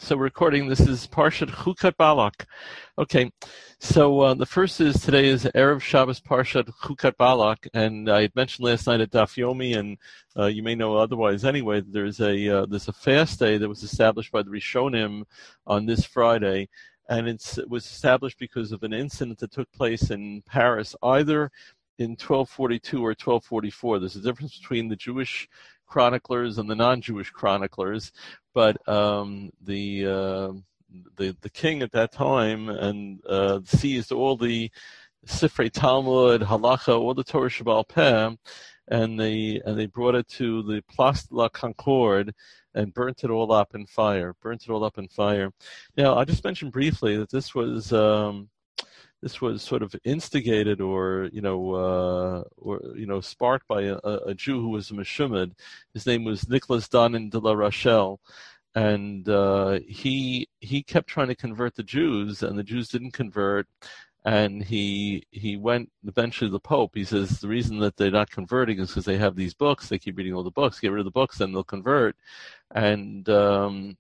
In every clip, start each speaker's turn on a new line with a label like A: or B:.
A: So we're recording. This is Parshat Chukat Balak. Okay, so the first is today is Erev Shabbos Parshat Chukat Balak, and I had mentioned last night at Daf Yomi, and you may know otherwise anyway. There's a fast day that was established by the Rishonim on this Friday, and it was established because of an incident that took place in Paris, either in 1242 or 1244. There's a difference between the Jewish chroniclers and the non-Jewish chroniclers, but the king at that time and seized all the Sifrei Talmud, Halacha, all the Torah Shebaal Peh, and they brought it to the Place de la Concorde and burnt it all up in fire. Now, I just mentioned briefly that this was sort of instigated or sparked by a Jew who was a Meshumad. His name was Nicholas Donin de la Rochelle, and he kept trying to convert the Jews, and the Jews didn't convert. And he went eventually to the Pope. He says the reason that they're not converting is because they have these books. They keep reading all the books. Get rid of the books, then they'll convert. And the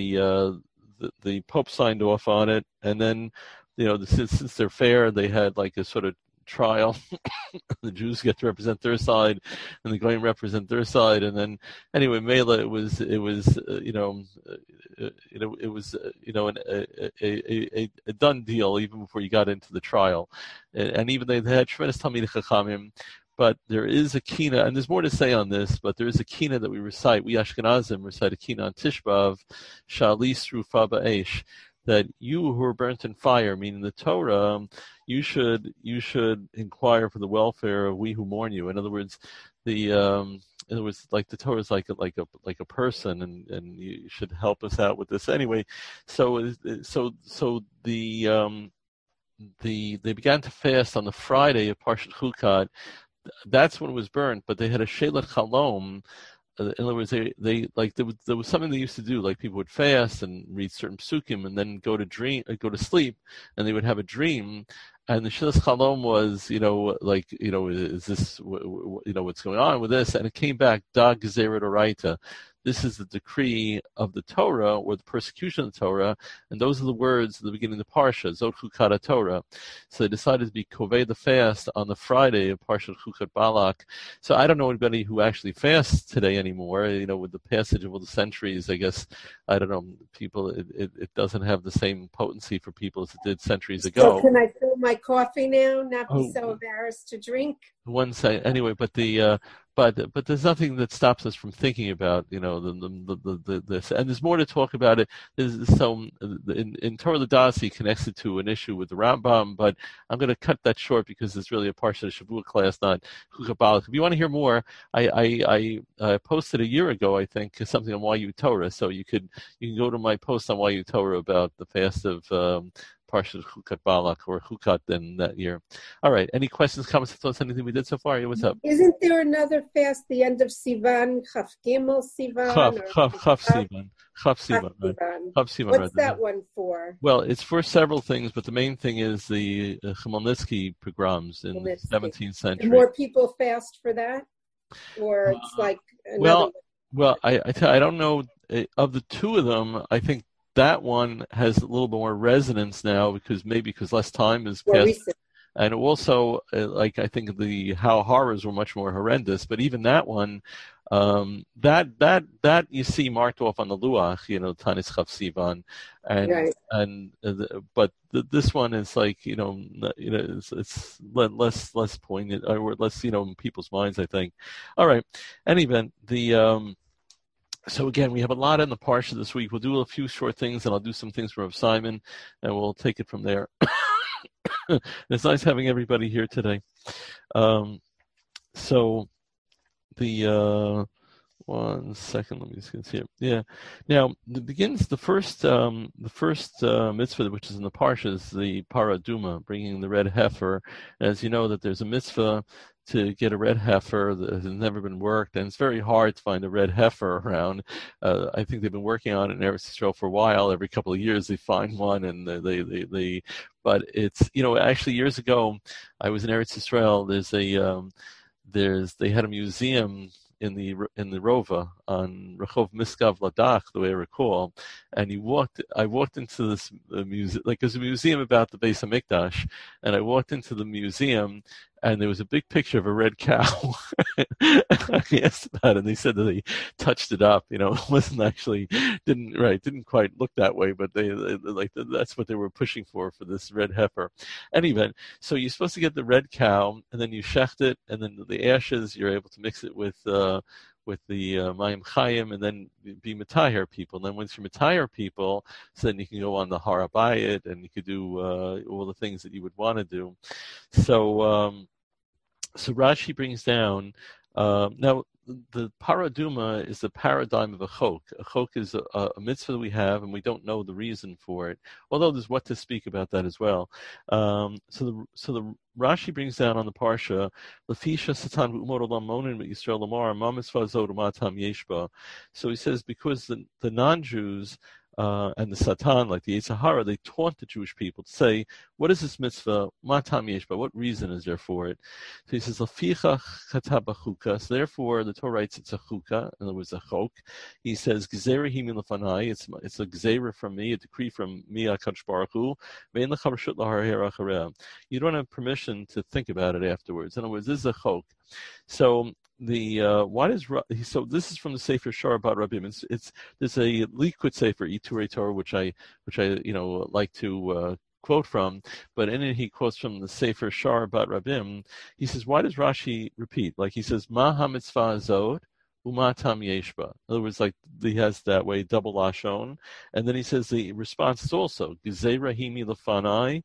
A: Pope signed off on it, and then, since they're fair, they had like a sort of trial. The Jews get to represent their side, and the Goyim represent their side, and then anyway, Mela, it was a done deal even before you got into the trial, and even they had tremendous Talmidei Chachamim. But there is a kina, and there's more to say on this, but there is a kina that we recite. We Ashkenazim recite a kina on Tisha B'Av, Shalis Rufa Ba'esh, that you who are burnt in fire, meaning the Torah, you should inquire for the welfare of we who mourn you. In other words, like the Torah is like a person, and you should help us out with this. Anyway, so they began to fast on the Friday of Parshat Chukat. That's when it was burnt, but they had a Shelet Chalom. In other words, there was something they used to do, like people would fast and read certain psukim and then go to sleep, and they would have a dream. And the Shilas Chalom was, is this, what's going on with this? And it came back, Da Gezerah D'Oraita. This is the decree of the Torah, or the persecution of the Torah, and those are the words at the beginning of the Parsha, Zot Chukat Torah. So they decided to be Kovei the fast on the Friday of Parshat Chukat Balak. So I don't know anybody who actually fasts today anymore. With the passage of all the centuries, I guess, I don't know, people, it doesn't have the same potency for people as it did centuries ago.
B: So can I fill my coffee now, not be so embarrassed to drink?
A: One second. Anyway, but there's nothing that stops us from thinking about this, and there's more to talk about it. So in Torah L'Das connects it to an issue with the Rambam, but I'm going to cut that short because it's really a Parshat Shavua class, not Chukat Balak. If you want to hear more, I posted a year ago, I think, something on YU Torah, so you can go to my post on YU Torah about the fast of Parshat Chukat Balak, or Chukat in that year. All right. Any questions, comments, thoughts, anything we did so far? What's up?
B: Isn't there another fast, the end of Sivan, Chaf Gimel Sivan?
A: Chaf Sivan. Chaf Sivan.
B: What's that one for?
A: Well, it's for several things, but the main thing is the Chmielnicki pogroms in the 17th century.
B: More people fast for that? Or it's like another
A: Well, I don't know. Of the two of them, I think that one has a little bit more resonance now because less time has passed, and also I think how horrors were much more horrendous. But even that one, that you see marked off on the luach, Tanis Chaf Sivan, but this one is like it's less poignant, or less in people's minds, I think. All right, any event, so again, we have a lot in the Parsha this week. We'll do a few short things, and I'll do some things for Rav Simon, and we'll take it from there. It's nice having everybody here today. So the 1 second, let me just see it. Yeah. Now begins the first mitzvah, which is in the Parsha, is the Paraduma, bringing the red heifer. As you know, that there's a mitzvah to get a red heifer that has never been worked, and it's very hard to find a red heifer around. I think they've been working on it in Eretz Yisrael for a while. Every couple of years they find one, and but it's, actually years ago I was in Eretz Yisrael. They had a museum in the Rova on Rehov Miskav Ladach, the way I recall, and I walked into this museum, like there's a museum about the Beis Hamikdash, and I walked into the museum, and there was a big picture of a red cow. I asked about it, and they said that they touched it up. It wasn't actually didn't quite look that way, but they like that's what they were pushing for this red heifer. Anyway, so you're supposed to get the red cow, and then you shecht it, and then the ashes you're able to mix it with the Mayim Chayim, and then be Matayar people. And then once you're Matayar people, so then you can go on the Har Habayit, and you could do all the things that you would want to do. So Rashi brings down, now the paraduma is the paradigm of a chok. A chok is a mitzvah that we have, and we don't know the reason for it, although there's what to speak about that as well. So the Rashi brings down on the parsha, Lefisha Satan Umar Olam Monin Yisrael Lamar Ma Mitzvah Zod Umatam Yeshba. So he says because the non-Jews and the Satan, like the Yetzer Hara, they taunt the Jewish people to say, what is this mitzvah? Matam yeshba, what reason is there for it? So he says, Laficha chata b'chuka. So therefore, the Torah writes it's a chuka, in other words, a chok. He says, Gezerah himi lefanai, it's a gezerah from me, a decree from me, HaKadosh Baruch Hu. Ve'en lecha reshut laharher achareh. You don't have permission to think about it afterwards. In other words, this is a chok. So so this is from the Sefer Shar Bat Rabim. There's a Likud Sefer Iturei Torah which I like to quote from, but in it he quotes from the Sefer Shar Bat Rabim. He says, why does Rashi repeat? Like he says, Ma ha-mitzvah azod umatam yeshba. In other words, like he has that way double lashon, and then he says the response is also Gezerah himi lefanai.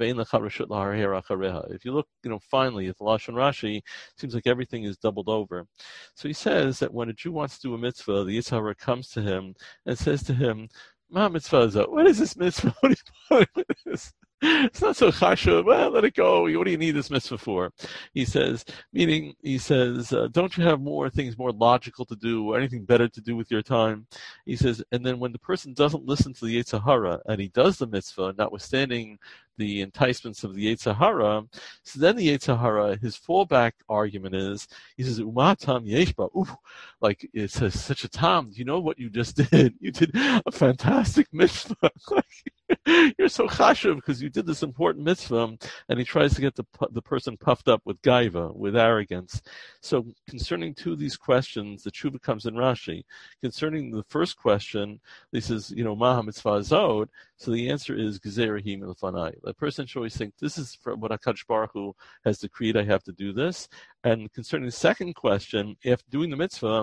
A: If you look, finally at the Lashon Rashi, it seems like everything is doubled over. So he says that when a Jew wants to do a mitzvah, the Yetzer Hara comes to him and says to him, Ma mitzvah, what is this mitzvah? What are you doing with this? It's not so chashuv. Well, let it go. What do you need this mitzvah for? He says, don't you have more things more logical to do, or anything better to do with your time? He says, and then when the person doesn't listen to the Yetzer Hara and he does the mitzvah, notwithstanding the enticements of the Yetzer Hara, so then the Yetzer Hara, his fallback argument is, he says, Umatam yeshba. Ooh, like it says such a tam. You know what you just did? You did a fantastic mitzvah. You're so chashuv because you did this important mitzvah, and he tries to get the person puffed up with gaiva, with arrogance. So concerning two of these questions, the tshuva comes in Rashi. Concerning the first question, he says, Maha mitzvah zod. So the answer is Gezerah hi milfanai. The person should always think, this is from what HaKadosh Baruch Hu has decreed, I have to do this. And concerning the second question, after doing the mitzvah,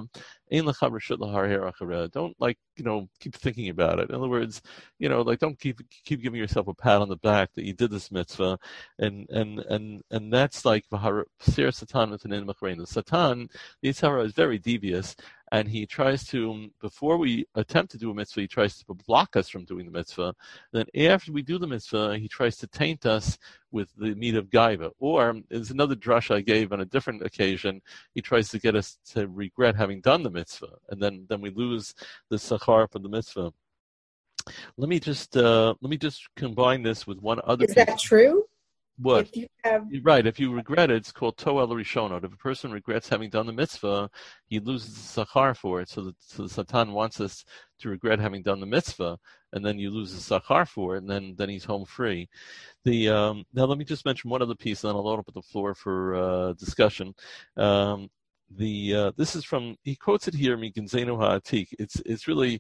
A: don't keep thinking about it. In other words, don't keep giving yourself a pat on the back that you did this mitzvah, and that's like Satan, the Satan, the Yetzer Hara is very devious, and he tries to, before we attempt to do a mitzvah, he tries to block us from doing the mitzvah. And then after we do the mitzvah, he tries to taint us with the meat of gaiva. Or, there's another drush I gave on a different occasion, he tries to get us to regret having done the mitzvah, and then we lose the sachar for the mitzvah. Let me just combine this with one other.
B: Is that true?
A: What? If you regret it, it's called toel rishonot. If a person regrets having done the mitzvah, he loses the sachar for it. So the Satan wants us to regret having done the mitzvah, and then you lose the sachar for it, and then he's home free. Now let me just mention one other piece, and then I'll open up the floor for discussion. This is from, he quotes it here, Miginzenu Ha'atik. It's really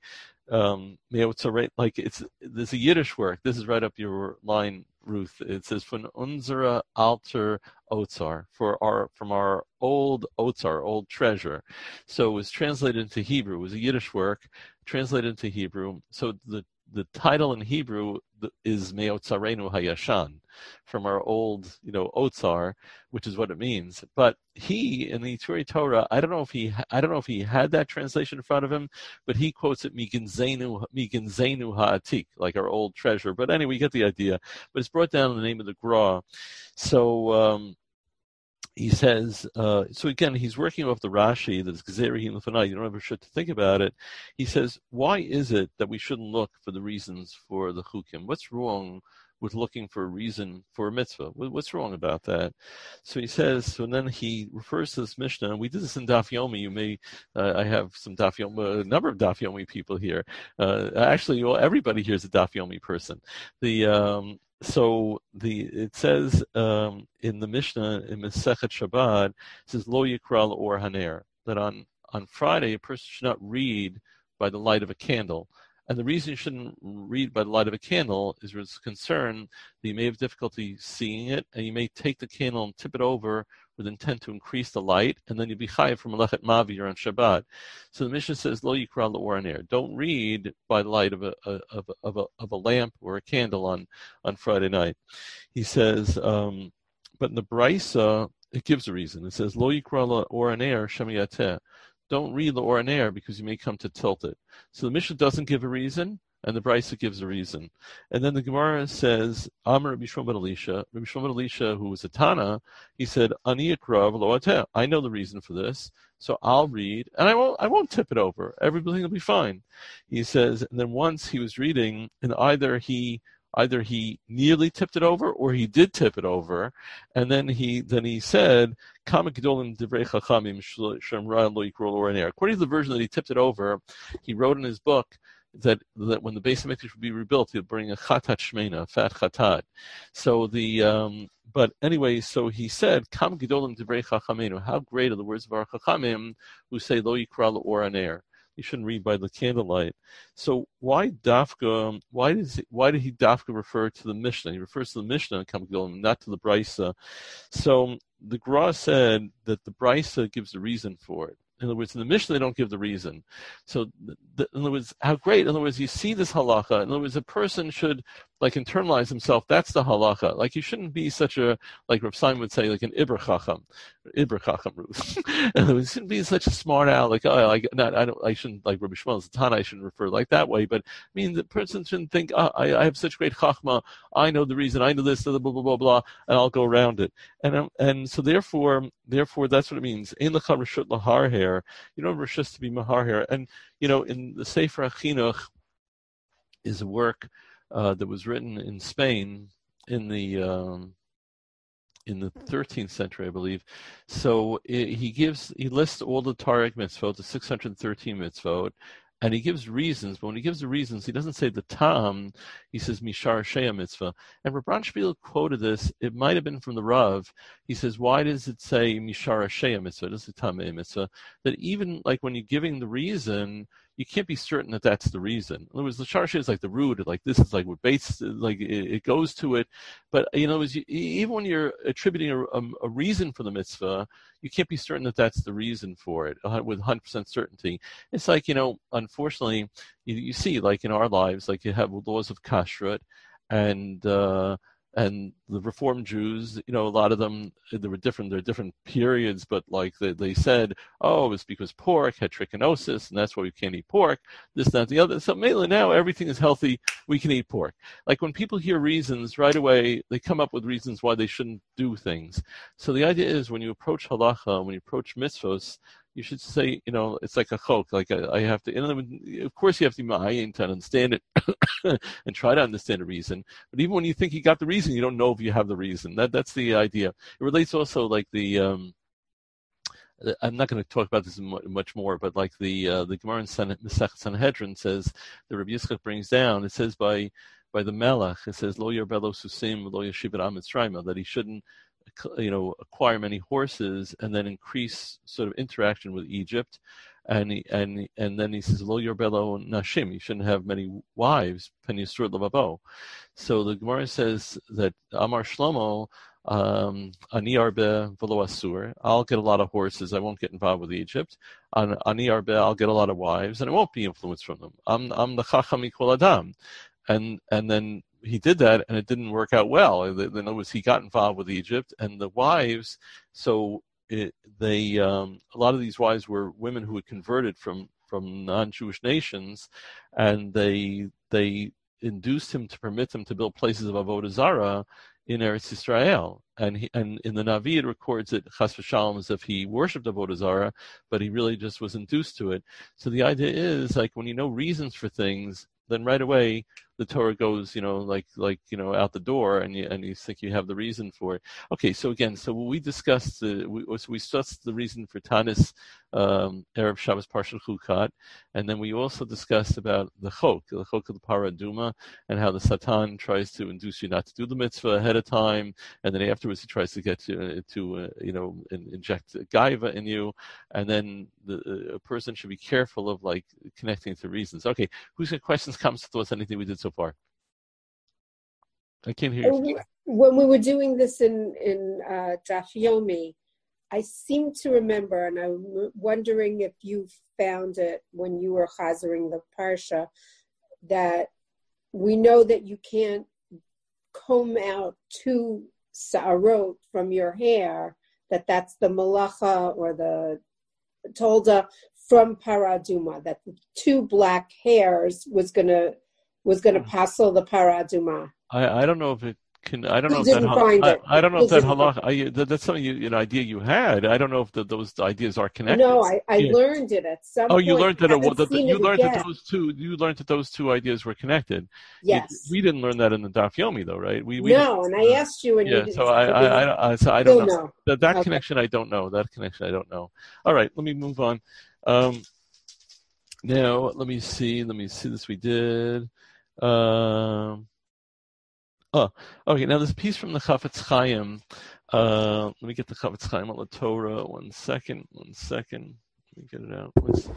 A: there's a Yiddish work. This is right up your line, Ruth. It says von unserer alter Otzar, from our old Otzar, old treasure. So it was translated into Hebrew. It was a Yiddish work translated into Hebrew. So the title in Hebrew is Me'otzarenu Hayashan, from our old, Otzar, which is what it means. But he, in the Iturei Torah, I don't know if he had that translation in front of him, but he quotes it Miginzenu Ha'atik, like our old treasure. But anyway, you get the idea. But it's brought down in the name of the Gra. So he says, so again, he's working off the Rashi, that is Gezerah hi milfanai, you don't ever should to think about it. He says, why is it that we shouldn't look for the reasons for the chukim? What's wrong with looking for a reason for a mitzvah. What's wrong about that? So he says, so then he refers to this Mishnah, and we did this in Daf Yomi. You may, I have some Daf Yomi, a number of Daf Yomi people here. Actually, everybody here is a Daf Yomi person. It says in the Mishnah in Masechet Shabbat, it says Lo Yikra L'or Haner, that on Friday a person should not read by the light of a candle. And the reason you shouldn't read by the light of a candle is there's concern that you may have difficulty seeing it, and you may take the candle and tip it over with intent to increase the light, and then you'll be chayav from Melechet Mavir on Shabbat. So the Mishnah says, Lo Yikra L'or Haner. Don't read by the light of a lamp or a candle on Friday night. He says, but in the Brisa, it gives a reason. It says, Lo Yikra L'or Haner Shem Yateh. Don't read the Or Aner because you may come to tilt it. So the Mishnah doesn't give a reason, and the Brisa gives a reason. And then the Gemara says, Amar Rabbi Shmuel ben Elisha. Rabbi Shmuel ben Elisha, who was a Tana, he said, Ani Yakrav lo ateh. I know the reason for this, so I'll read, and I won't tip it over. Everything will be fine. He says, and then once he was reading, and either he nearly tipped it over or he did tip it over, and then he said, according to the version that he tipped it over, he wrote in his book that when the Beis HaMikdash would be rebuilt, he'd bring a chatat shmeina, a fat chatat. So but anyway, so he said, Kam gedolim divrei chachamenu, how great are the words of our chachamim who say lo yikra l'or aner. You shouldn't read by the candlelight. So why did he dafka refer to the Mishnah? He refers to the Mishnah, not to the Brisa. So the Gra said that the Brisa gives the reason for it. In other words, in the Mishnah, they don't give the reason. So, in other words, how great. In other words, you see this halacha. In other words, a person should, internalize himself. That's the halacha. You shouldn't be such a, like Rav Simon would say, like an Ibr Chacham Ruth. And it shouldn't be such a smart owl, I shouldn't, like Rabbi Shmuel Zatan, I shouldn't refer like that way, but I mean, the person shouldn't think, I have such great chachma, I know the reason, I know this, blah, blah, blah, blah, and I'll go around it. And so therefore, that's what it means. Ein lecha reshut lahar hair. You don't have reshus to be mahar hair. And, in the Sefer HaChinuch is a work that was written in Spain in the 13th century, I believe. So he lists all the Tariq mitzvot, the 613 mitzvot, and he gives reasons. But when he gives the reasons, he doesn't say the tam. He says mishar shea mitzvah. And Rabban Shmuel quoted this. It might have been from the Rav. He says, why does it say mishar shea mitzvah? It doesn't say tam mitzvah. That even when you're giving the reason, you can't be certain that that's the reason. In other words, the sharsha is like the root, this is what Bates, it goes to it. But, even when you're attributing a reason for the mitzvah, you can't be certain that that's the reason for it with 100% certainty. It's unfortunately, you see, in our lives, you have laws of kashrut, and the Reformed Jews, a lot of them, there are different periods, but they said, it's because pork had trichinosis, and that's why we can't eat pork, this, that, the other. So mainly now everything is healthy, we can eat pork. When people hear reasons, right away, they come up with reasons why they shouldn't do things. So the idea is when you approach halacha, when you approach mitzvos, you should say, it's like a chok, I have to, of course you have to be ma'ayin to understand it and try to understand the reason. But even when you think you got the reason, you don't know if you have the reason. That's the idea. It relates also I'm not going to talk about this much more, but the Gemara in Masechet Sanhedrin says, the Rabbi Yitzchak brings down, it says by the Melech, it says, Lo yerbelo susim, lo yeshivat am Mitzrayim, that he shouldn't acquire many horses and then increase sort of interaction with Egypt, and then he says lo yerbelo nashim, you shouldn't have many wives, pen yisur lavabo. So the Gemara says that Amar Shlomo ani arbe v'lo asur, I'll get a lot of horses, I won't get involved with Egypt. Ani arbe, I'll get a lot of wives, and I won't be influenced from them. I'm the chacham mikol adam, and then he did that, and it didn't work out well. In other words, he got involved with Egypt, and the wives. So a lot of these wives were women who had converted from non-Jewish nations, and they induced him to permit them to build places of avodah zarah in Eretz Yisrael. And in the Navi it records it chas v'shalom as if he worshipped avodah zarah, but he really just was induced to it. So the idea is when you know reasons for things, then right away the Torah goes, out the door, and you think you have the reason for it. Okay, so again, we discussed we discussed the reason for Tanis Erev Shabbos Parshat Chukat, and then we also discussed about the chok of the Parah Aduma, and how the Satan tries to induce you not to do the mitzvah ahead of time, and then afterwards he tries to get you to inject gaiva in you, and then a person should be careful of connecting to reasons. Okay, who's got questions, comments, thoughts, anything we did so far? I can't hear you.
B: When we were doing this in Daf Yomi, I seem to remember, and I'm wondering if you found it when you were chazering the parsha, that we know that you can't comb out 2 sa'arot from your hair, that's the malacha or the tolda from Parah Aduma, that the 2 black hairs was gonna passel the Parah Aduma.
A: I don't know if it can. I don't know if
B: that.
A: I don't know if that halacha. That's something an idea you had. I don't know if those ideas are connected.
B: No, I learned it at some point.
A: Oh, you learned that you learned that those 2 ideas were connected.
B: Yes.
A: We didn't learn that in the Daf Yomi though, right?
B: No, and I asked you, and you didn't.
A: So I don't know. That
B: okay.
A: connection I don't know. That connection I don't know. All right, let me move on. Now let me see this we did. Okay. Now there's a piece from the Chafetz Chaim. Let me get the Chafetz Chaim on the Torah. One second. Let me get it out.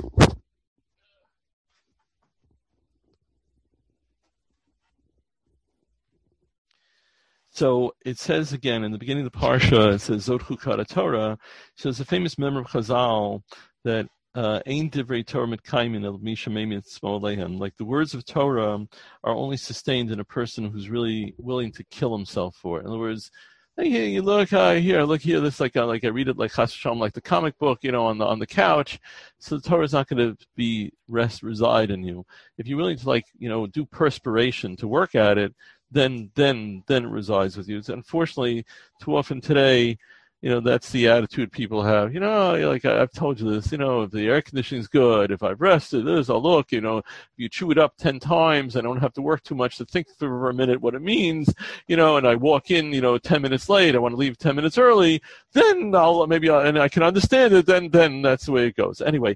A: So it says again in the beginning of the parsha. It says Zot Chukat Torah. So it's a famous member of Chazal that Ein divrei Torah mitkaymin el mi shemei mitzvot alehem. Like the words of Torah are only sustained in a person who's really willing to kill himself for it. In other words, hey, you look here. This like I read it like Chas V'Shalom, like the comic book, on the couch. So the Torah is not going to reside in you. If you're willing to do perspiration to work at it, then it resides with you. Unfortunately, too often today, that's the attitude people have. I've told you this, if the air conditioning's good, if I've rested, I'll look, if you chew it up 10 times, I don't have to work too much to think for a minute what it means, and I walk in, 10 minutes late, I want to leave 10 minutes early, then and I can understand it, then that's the way it goes. Anyway,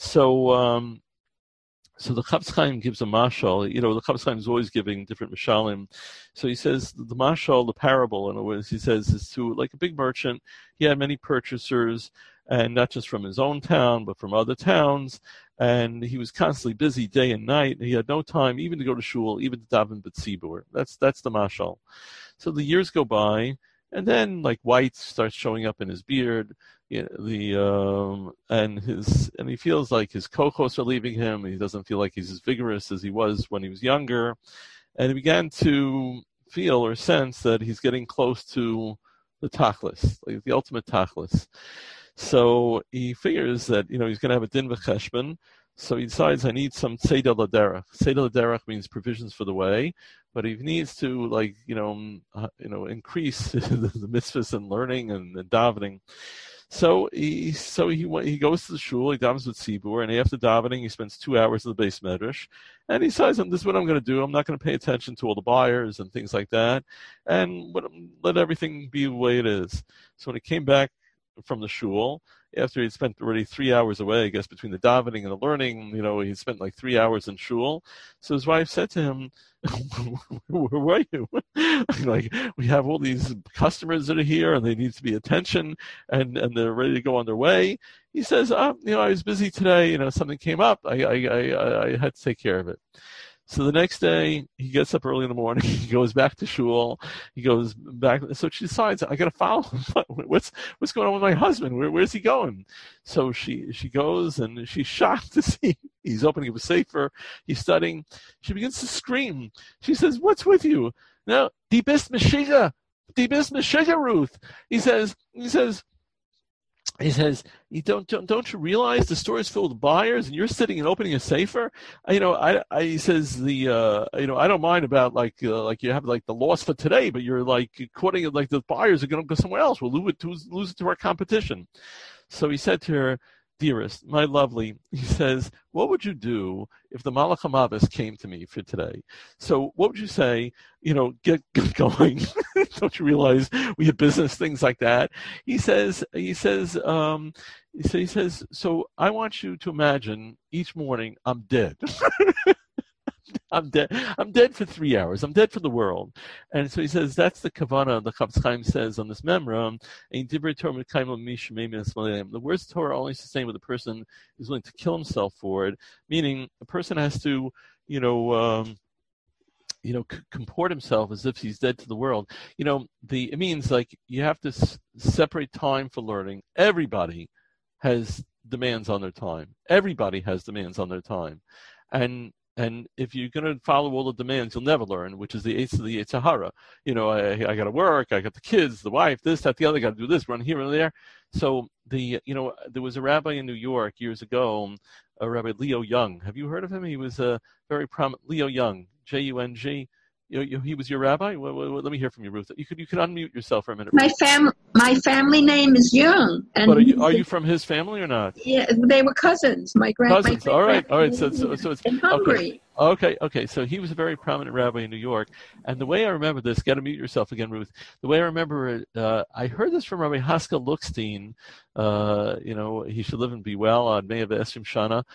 A: so the Chafetz Chaim gives a mashal. The Chafetz Chaim is always giving different mashalim. So he says the mashal, the parable, in other words, he says is to like a big merchant. He had many purchasers, and not just from his own town, but from other towns. And he was constantly busy day and night. He had no time even to go to shul, even to daven b'tzibur. That's the mashal. So the years go by, and then white starts showing up in his beard. And he feels like his kochos are leaving him. He doesn't feel like he's as vigorous as he was when he was younger, and he began to feel or sense that he's getting close to the tachlis, the ultimate tachlis. So he figures that he's going to have a din v'cheshbon. So he decides, I need some tzedel l'derech. Tzedel l'derech means provisions for the way, but he needs to increase the mitzvahs and learning and davening. So he goes to the shul, he davens with tzibur, and after davening, he spends 2 hours in the beis medrash, and he decides, this is what I'm going to do. I'm not going to pay attention to all the buyers and things like that, and let everything be the way it is. So when he came back from the shul, after he'd spent already 3 hours away, I guess, between the davening and the learning, he spent 3 hours in shul. So his wife said to him, where were you? We have all these customers that are here and they need to be attention and they're ready to go on their way. He says, I was busy today, something came up. I had to take care of it. So the next day, he gets up early in the morning. He goes back to shul. He goes back. So she decides, I got to follow him. What's going on with my husband? Where's he going? So she goes, and she's shocked to see he's opening up a sefer. He's studying. She begins to scream. She says, "What's with you?" "No, die bist Meshiga, Ruth." He says, "You don't you realize the store is filled with buyers, and you're sitting and opening a sefer?" He says I don't mind about you have the loss for today, but you're quoting the buyers are going to go somewhere else. We'll lose it to our competition. So he said to her, dearest, my lovely, he says, what would you do if the Malach HaMavis came to me for today? So what would you say? Get going. Don't you realize we have business, things like that? So I want you to imagine each morning I'm dead. I'm dead. I'm dead for 3 hours. I'm dead for the world. And so he says that's the kavana. The Chafetz Chaim says on this memra. The words of Torah are only sustained with a person who's willing to kill himself for it. Meaning, a person has to, comport himself as if he's dead to the world. It means like you have to separate time for learning. Everybody has demands on their time. Everybody has demands on their time, and if you're going to follow all the demands, you'll never learn, which is the Yetzer Hara. I got to work, I got the kids, the wife, this, that, the other, got to do this, run here and there. So there was a rabbi in New York years ago, a Rabbi Leo Young. Have you heard of him? He was a very prominent, Leo Young, Jung. He was your rabbi? Well, let me hear from you, Ruth. You could unmute yourself for a minute.
C: My family name is Young. And
A: but are you from his family or not?
C: Yeah, they were cousins.
A: Cousins. All right. So it's
C: in Hungary.
A: Okay. So he was a very prominent rabbi in New York, and the way I remember this, got to mute yourself again, Ruth. The way I remember it, I heard this from Rabbi Haskell Lookstein. He should live and be well on May of Esrim Shana.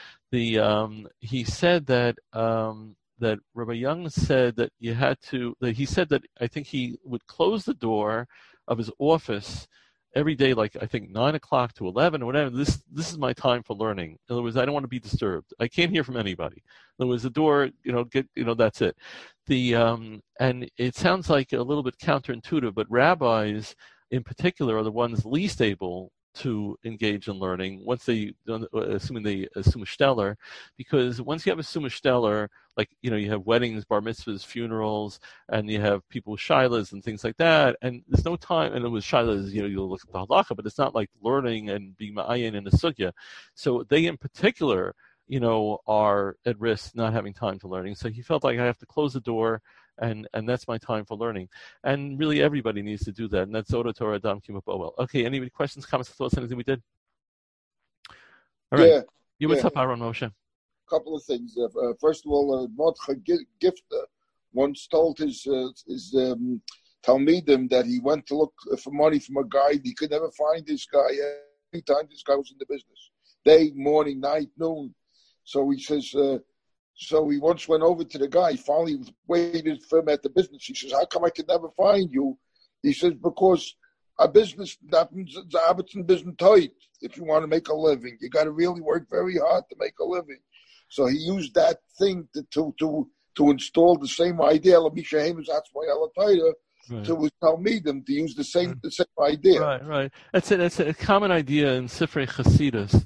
A: He said that Rabbi Young said that he said that I think he would close the door of his office every day, like I think 9 o'clock to 11 or whatever. This is my time for learning. In other words, I don't want to be disturbed. I can't hear from anybody. In other words, the door, that's it. And it sounds like a little bit counterintuitive, but rabbis in particular are the ones least able to engage in learning once assuming they assume a stellar, because once you have a summa stellar, like you have weddings, bar mitzvahs, funerals, and you have people with shilas and things like that, and there's no time. And with shilas, you'll look at the halacha, but it's not like learning and being ma'ayin in the sugya. So they in particular, are at risk not having time for learning. So he felt like I have to close the door. And that's my time for learning. And really everybody needs to do that. And that's Zoda Torah Adam Kimah Boel. Okay, any questions, comments, thoughts, anything we did? All right. What's up, Aaron Moshe?
D: A couple of things. First of all, Mordechai Gifter once told his Talmidim that he went to look for money from a guy. He could never find this guy. Any time this guy was in the business. Day, morning, night, noon. So he says... So he once went over to the guy, finally waited for him at the business. He says, how come I could never find you? He says, because a business happens business tight. If you want to make a living, you got to really work very hard to make a living. So he used that thing to install the same idea. That's why to his Talmidim to use the same idea.
A: Right. That's a common idea in Sifrei Chasidus.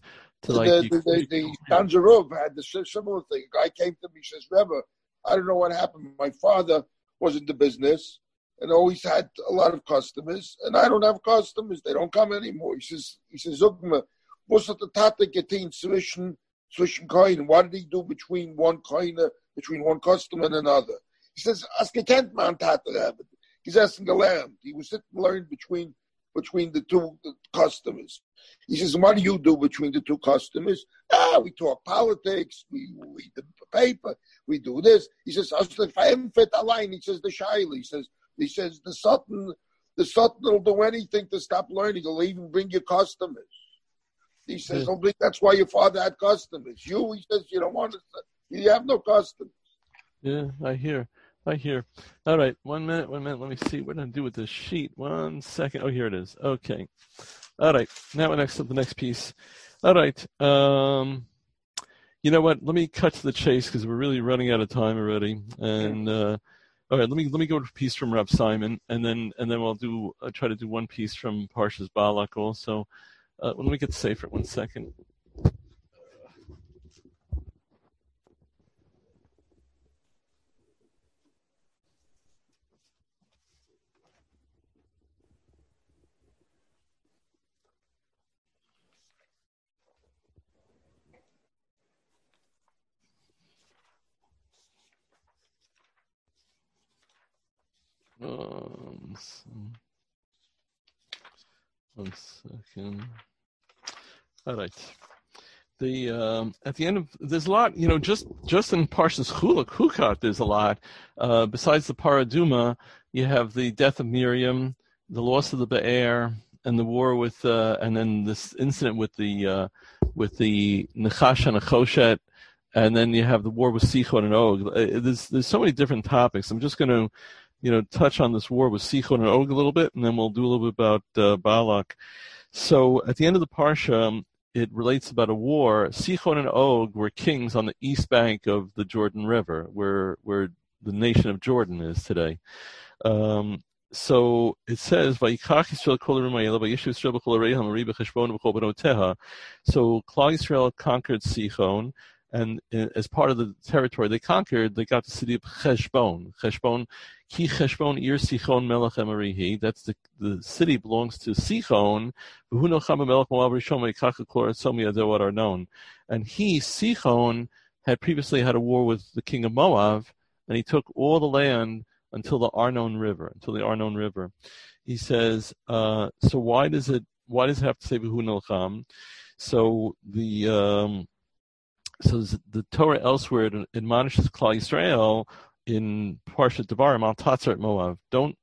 D: The Tanzarov had the similar thing. A guy came to me, says, Rebbe, I don't know what happened. My father was in the business and always had a lot of customers, and I don't have customers. They don't come anymore. He says, Zugma, what's the Tata getting zwischen coin? What did he do between one customer and another? He says, ask a tent man Tata. He's asking a lamb. He was sitting and learning between the two customers. He says, what do you do between the two customers? We talk politics, we read the paper, we do this. He says, if I am fit a line, he says, the Shaila. He says, the Sutton will do anything to stop learning. He'll even bring you customers. He says, that's why your father had customers. He says, you don't want to, you have no customers.
A: Yeah, I hear. All right, 1 minute. Let me see what I'm do with this sheet. 1 second. Oh, here it is. Okay. All right. Now we're to the next piece. All right. You know what? Let me cut to the chase because we're really running out of time already. And all right, let me go to a piece from Rav Simon, and then we'll try to do one piece from Parshas Balak also. Let me get safer. 1 second. One second. All right. At the end of there's a lot, just in Parshas Chukat, there's a lot. Besides the Paraduma, you have the death of Miriam, the loss of the Be'er, and the war with, and then this incident with the Nechash and Achoshet, and then you have the war with Sichon and Og. There's so many different topics. I'm just going to, touch on this war with Sichon and Og a little bit, and then we'll do a little bit about Balak. So at the end of the Parsha, it relates about a war. Sichon and Og were kings on the east bank of the Jordan River, where the nation of Jordan is today. So it says, so Klal Yisrael conquered Sichon, and as part of the territory they conquered, they got the city of Cheshbon. Ki Cheshbon ir Sichon melech emarihi. That's the city belongs to Sichon. Are known. And Sichon, had previously had a war with the king of Moab, and he took all the land until the Arnon River. He says, so why does it have to say V'hu Nilcham? So the Torah elsewhere admonishes Klal Yisrael in Parshat Devarim, Al Tatzar Moab. Don't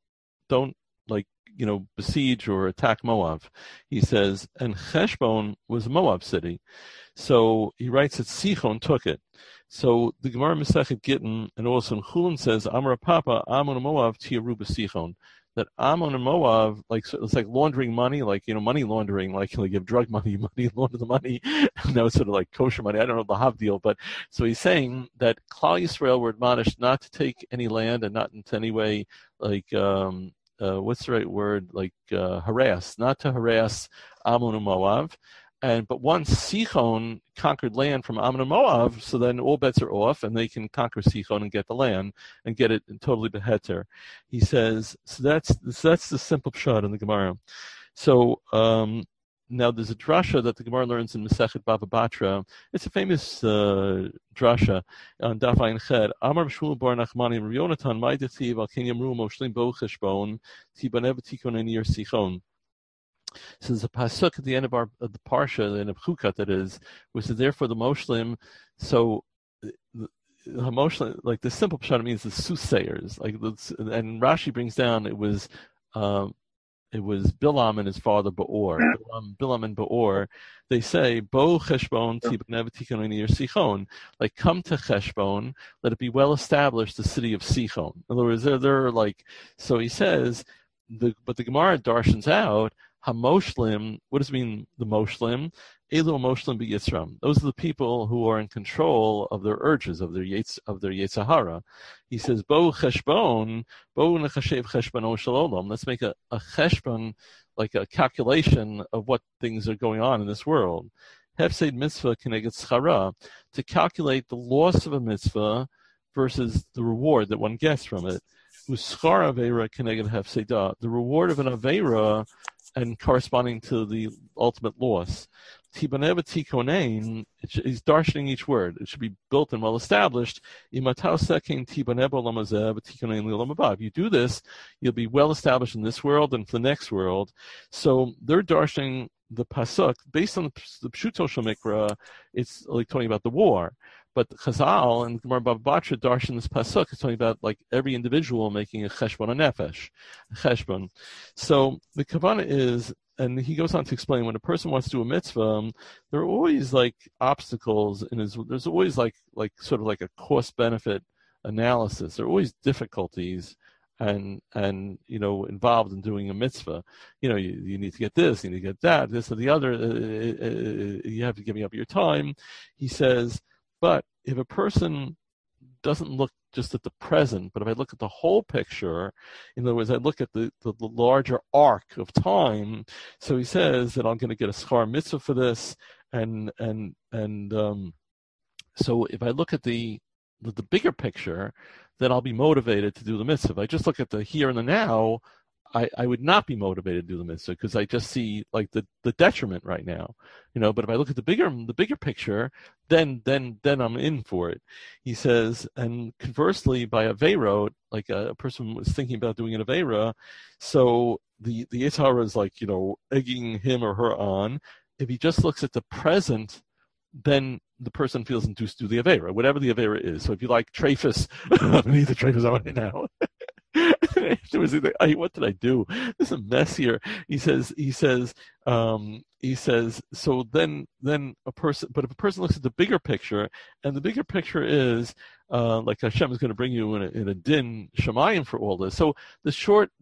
A: besiege or attack Moab. He says, and Cheshbon was a Moab city. So he writes that Sichon took it. So the Gemara Masechet Gittin and also in Chulin says, Amar Papa, Ammon and Moab, Tiyaru B'Sichon. That Ammon and Moab, it's like laundering money, money laundering, you give drug money, launder the money. No, it's sort of like kosher money. I don't know the Havdil, but so he's saying that Klal Yisrael were admonished not to take any land and not in any way, what's the right word? Harass, not to harass Ammon and Moab. But once Sichon conquered land from Ammon and Moab, so then all bets are off, and they can conquer Sichon and get the land and get it totally beheter. He says, so that's the simple pshat in the Gemara. So now there's a drasha that the Gemara learns in Masechet Bava Batra. It's a famous drasha on Daf Ayin Ched. Amar Shmuel bar Nachmani Rav Yonatan Mai Detziv Al Ken Yamru Moshlim Bo Cheshbon Tibanev Tikon Enir Sichon. So there's a pasuk at the end of the parsha, the end of Chukat, that is, which is therefore the Moshlim. So the Moshlim, the simple pshat means the soothsayers, and Rashi brings down it was Bilam and his father Beor. Bilam and Beor, they say, Bo Cheshbon Tibanev Tikon Enir Sichon, come to Cheshbon, let it be well established, the city of Sichon. In other words, they're so he says, but the Gemara darshans out. HaMoshlim, what does it mean, the Moshlim? Elu Moshlim b'Yitzram. Those are the people who are in control of their urges, of their Yetzahara. He says, Bo Cheshbon, Bo Nechashev Cheshbon Shalom. Let's make a Cheshbon, a calculation of what things are going on in this world. Hefseid mitzvah keneged schara, to calculate the loss of a mitzvah versus the reward that one gets from it. Uschar avera keneged hefseidah, the reward of an avera and corresponding to the ultimate loss. Tibaneva tikonein, he's darshaning each word. It should be built and well established. If you do this, you'll be well established in this world and for the next world. So they're darshaning the pasuk based on the Pshuto Shemikra. It's talking about the war. But Chazal and Gemara Bava Batra darshan this pasuk is talking about every individual making a cheshbon nefesh, cheshbon. So the kavanah is, and he goes on to explain, when a person wants to do a mitzvah, there are always obstacles in his. There's always sort of a cost benefit analysis. There are always difficulties and involved in doing a mitzvah. You need to get this, you need to get that, this or the other. You have to give up your time. He says. But if a person doesn't look just at the present, but if I look at the whole picture, in other words, I look at the larger arc of time. So he says that I'm going to get a schar mitzvah for this, and so if I look at the bigger picture, then I'll be motivated to do the mitzvah. If I just look at the here and the now, I would not be motivated to do the mitzvah because I just see the detriment right now, But if I look at the bigger picture, then I'm in for it. He says, and conversely, by aveirot, a person was thinking about doing an aveira, so the Yitzhara is egging him or her on. If he just looks at the present then the person feels induced to do the Avera, whatever the Avera is. So if you like Trefus, I'm going to eat the Trefus on it now. Afterwards, he's like, what did I do? There's a mess here. He says, so then a person, but if a person looks at the bigger picture, and the bigger picture is, like Hashem is going to bring you in a din Shemayim for all this. So the short,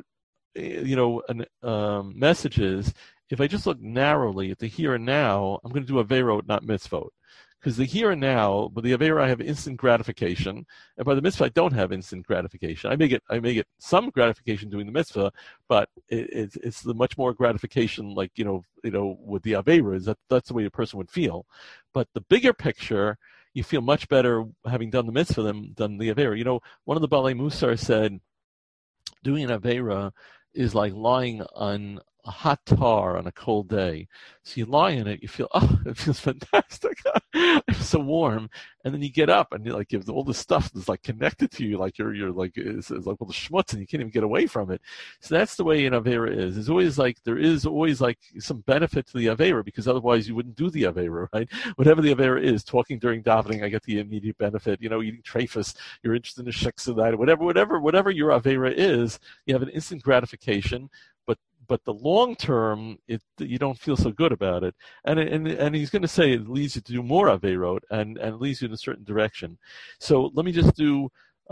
A: message is, if I just look narrowly at the here and now, I'm going to do Averot, not mitzvot. Because the here and now, but the Avera, I have instant gratification, and by the mitzvah, I don't have instant gratification. I may get some gratification doing the mitzvah, but it's the much more gratification, like with the Avera, is that's the way a person would feel. But the bigger picture, you feel much better having done the mitzvah than the Avera. One of the Balei Musar said, doing an Avera is like lying on a hot tar on a cold day. So you lie in it, you feel, it feels fantastic. It's so warm. And then you get up and you all the stuff that's like connected to you, like you're like, it's like all the schmutz and you can't even get away from it. So that's the way an Avera is. There is always some benefit to the Avera, because otherwise you wouldn't do the Avera, right? Whatever the Avera is, talking during davening, I get the immediate benefit. Eating treifas, you're interested in the sheks of that, whatever your Avera is, you have an instant gratification. But the long term, you don't feel so good about it, and he's going to say it leads you to do more Averot, and it leads you in a certain direction. So let me just do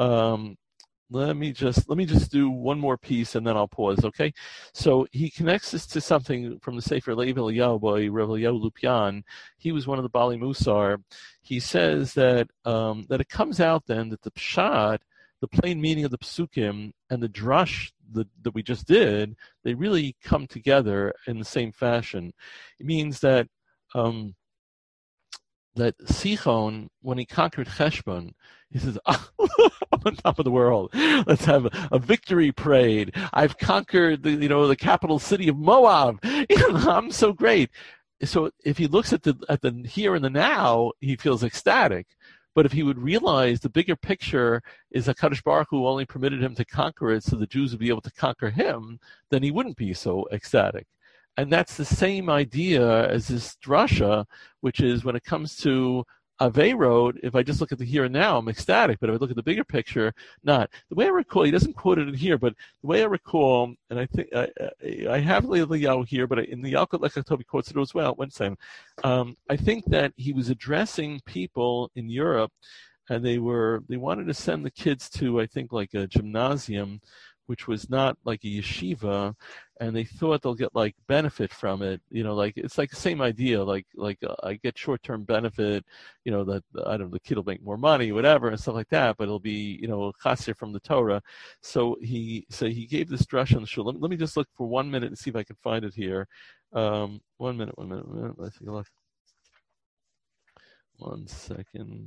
A: one more piece, and then I'll pause. Okay. So he connects this to something from the Sefer Lev Eliyahu by Rav Eliyahu Lupyan. He was one of the Balei Musar. He says that it comes out then that the pshat, the plain meaning of the psukim, and the drush that we just did, they really come together in the same fashion. It means that that Sichon, when he conquered Heshbon, he says, I'm on top of the world. Let's have a victory parade. I've conquered the capital city of Moab. I'm so great. So if he looks at the here and the now, he feels ecstatic. But if he would realize the bigger picture is that HaKadosh Baruch Hu only permitted him to conquer it so the Jews would be able to conquer him, then he wouldn't be so ecstatic. And that's the same idea as this drasha, which is when it comes to Averot, if I just look at the here and now, I'm ecstatic. But if I look at the bigger picture, not. The way I recall, he doesn't quote it in here, but the way I recall, and I think I have Eliyahu here, but in the Yalkut Lekach he quotes it as well. One second. I think that he was addressing people in Europe, and they wanted to send the kids to, I think, like a gymnasium, which was not like a yeshiva, and they thought they'll get like benefit from it. It's like the same idea, like I get short-term benefit, that the kid will make more money, whatever, and stuff like that, but it'll be, chasir from the Torah. So he gave this drush on the shul. Let me just look for 1 minute and see if I can find it here. 1 minute. Let's take a look. 1 second.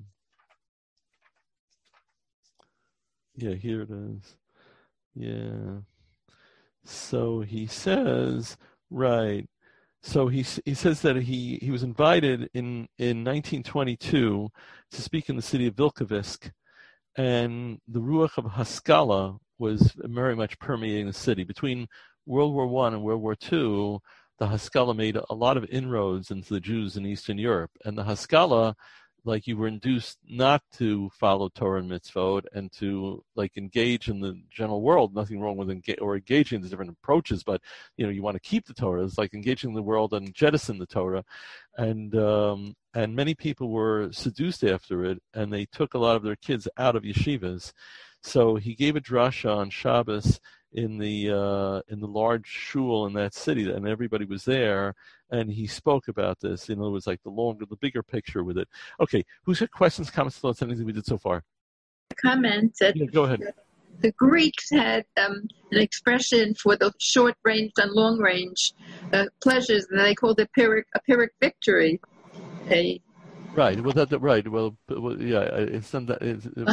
A: Yeah, here it is. Yeah. So he says, right. So he says that he was invited in 1922 to speak in the city of Vilkavisk, and the ruach of Haskalah was very much permeating the city. Between World War I and World War II, the Haskalah made a lot of inroads into the Jews in Eastern Europe, and the Haskalah, like, you were induced not to follow Torah and mitzvot and to engage in the general world. Nothing wrong with engaging in the different approaches, but you want to keep the Torah. It's like engaging in the world and jettison the Torah, and many people were seduced after it, and they took a lot of their kids out of yeshivas. So he gave a drasha on Shabbos in the large shul in that city, and everybody was there, and he spoke about this. It was like the bigger picture with it. Okay, who's got questions, comments, thoughts, anything we did so far?
C: Comment that
A: go ahead.
C: The Greeks had an expression for the short range and long range pleasures, and they called it a pyrrhic victory.
A: Right. Well, right. Well, yeah. It's done that.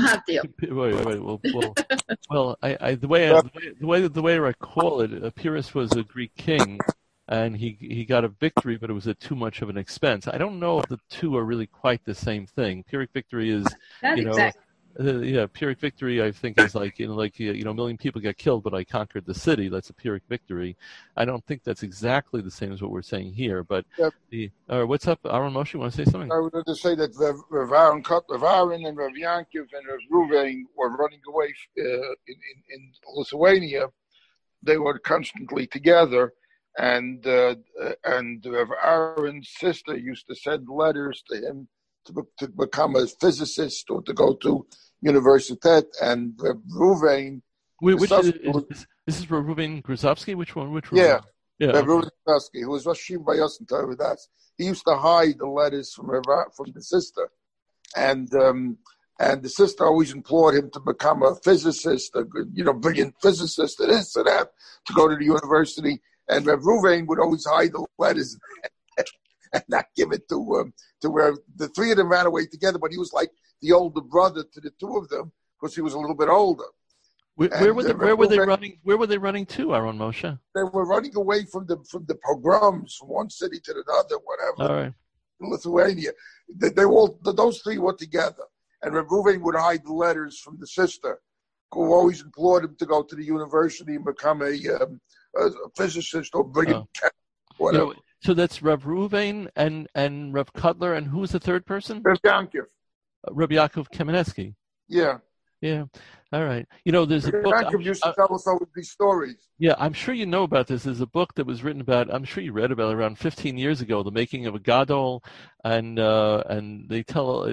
A: Right. Well, the way I recall it, Pyrrhus was a Greek king, and he got a victory, but it was at too much of an expense. I don't know if the two are really quite the same thing. Pyrrhic victory is,
C: Exactly.
A: Pyrrhic victory, I think, is like a million people get killed, but I conquered the city. That's a Pyrrhic victory. I don't think that's exactly the same as what we're saying here. But what's up, Aaron Moshe? You want to say something?
D: I wanted to say that Rav Aaron and Rav Yankiv and Rav Ruvain were running away in Lithuania. They were constantly together, and Rav Aaron's sister used to send letters to him to become a physicist or to go to Universitet, and Ruvain.
A: This is Ruvain Gruzovsky? Which one?
D: Yeah. Ruvain Gruzovsky, who was Rosh Bayos and Torah. He used to hide the letters from the sister, and the sister always implored him to become a physicist, a brilliant physicist, and this and that, to go to the university. And Rav Ruvain would always hide the letters and not give it to where the three of them ran away together, but he was like the older brother to the two of them because he was a little bit older.
A: Where were they running? Where were they running to, Aaron Moshe?
D: They were running away from the pogroms from one city to another, whatever.
A: All right.
D: In Lithuania, those three were together, and Rav Ruvain would hide the letters from the sister, who always implored him to go to the university and become a physicist or brilliant whatever.
A: So that's Rav Ruvain and Rav Cutler, and who's the third person?
D: Rav Yankiv.
A: Rav Yaakov Kamenetsky.
D: Yeah.
A: Yeah. All right. There's a book.
D: Yankiv used to tell us all these stories.
A: Yeah, I'm sure you know about this. There's a book that was written about. I'm sure you read about it around 15 years ago. The Making of a Gadol, and they tell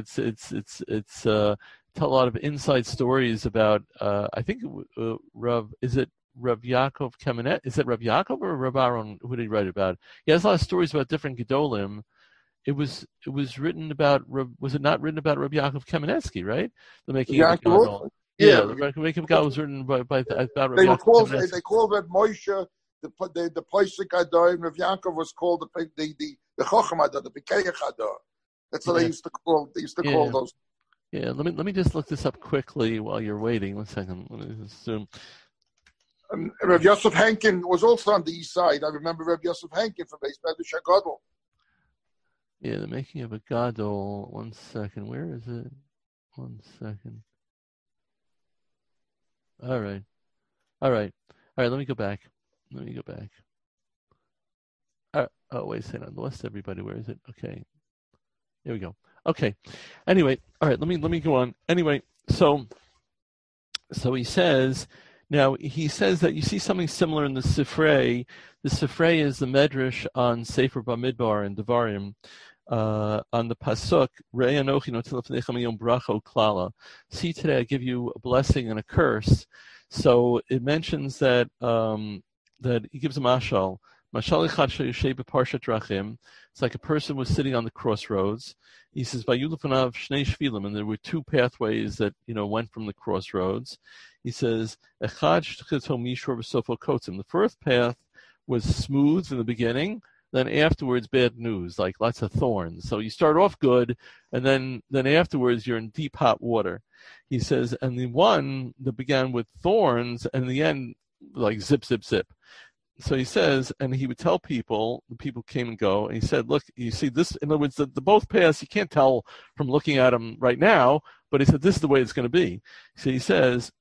A: tell a lot of inside stories about. I think Rav. Is it Rav Yaakov Kamenet? Is it Rav Yaakov or Rav Aaron? Who did he write about? He has a lot of stories about different Gedolim. It was written about. Was it not written about Rav Yaakov Kamenetsky? Right? The Making of a Gadol. Yeah, the Making of a Gadol was written about Rav Yaakov Kamenetsky.
D: They called Rav Moshe the Poisek Hadar, and Rav Yaakov was called the Chochem Hadar, the Pekayach Hadar. That's what they used to call. They used to call those.
A: Yeah, let me just look this up quickly while you're waiting. 1 second. Let me assume.
D: Rav Yosef Henkin was also on the east side. I remember Rav Yosef Henkin from Beis Medrash HaGadol.
A: Yeah, the Making of a Gadol. 1 second. Where is it? 1 second. All right. Let me go back. Oh, wait a second. I lost everybody. Where is it? Okay. Here we go. Okay. Anyway, all right. Let me go on. Anyway, so he says. Now, he says that you see something similar in the Sifrei. The Sifrei is the Medrash on Sefer Bamidbar and Devarim, on the Pasuk, Re'eh Anochi noten lefnechem hayom bracha uklala. See, today I give you a blessing and a curse. So it mentions that he gives a mashal. Mashal echad sheyoshev b'parshat Drachim. It's like a person was sitting on the crossroads. He says, "Vayu lefanav shnei shvilim," and there were two pathways that went from the crossroads. He says, "Echad sh'cheto mishor v'sofo kotzim." The first path was smooth in the beginning, then afterwards bad news, like lots of thorns. So you start off good, and then afterwards you're in deep hot water. He says, and the one that began with thorns, and in the end, like zip, zip, zip. So he says, and he would tell people, the people came and go, and he said, look, you see this, in other words, the both paths, you can't tell from looking at them right now, but he said, this is the way it's going to be. So he says,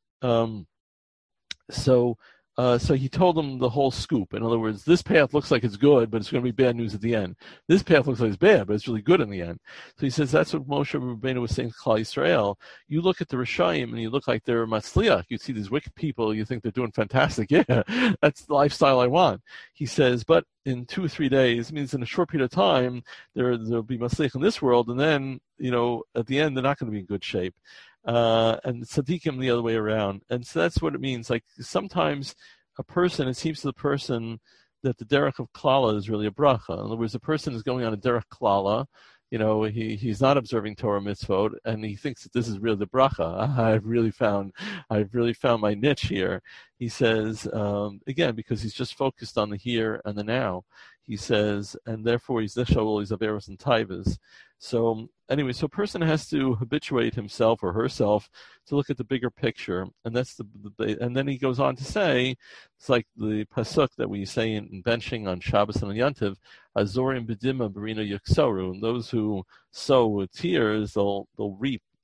A: so he told them the whole scoop. In other words, this path looks like it's good, but it's going to be bad news at the end. This path looks like it's bad, but it's really good in the end. So he says that's what Moshe Rabbeinu was saying to Klal Yisrael. You look at the Rishayim and you look like they're Matzliach. You see these wicked people, you think they're doing fantastic. Yeah, that's the lifestyle I want. He says, but in 2 or 3 days, it means in a short period of time, there'll be Matzliach in this world, and then, at the end, they're not going to be in good shape. And tzaddikim the other way around. And so that's what it means. Like sometimes it seems to the person that the derech of klala is really a bracha. In other words, the person is going on a derech klala. He's not observing Torah mitzvot, and he thinks that this is really the bracha. I've really found my niche here. He says, again, because he's just focused on the here and the now. He says, and therefore he's nishal all these averos and taivas. So anyway, so a person has to habituate himself or herself to look at the bigger picture, and that's and then he goes on to say, it's like the pasuk that we say in benching on Shabbos and on Yantiv, Azorim bedima barina yuksoru, and those who sow with tears, they'll reap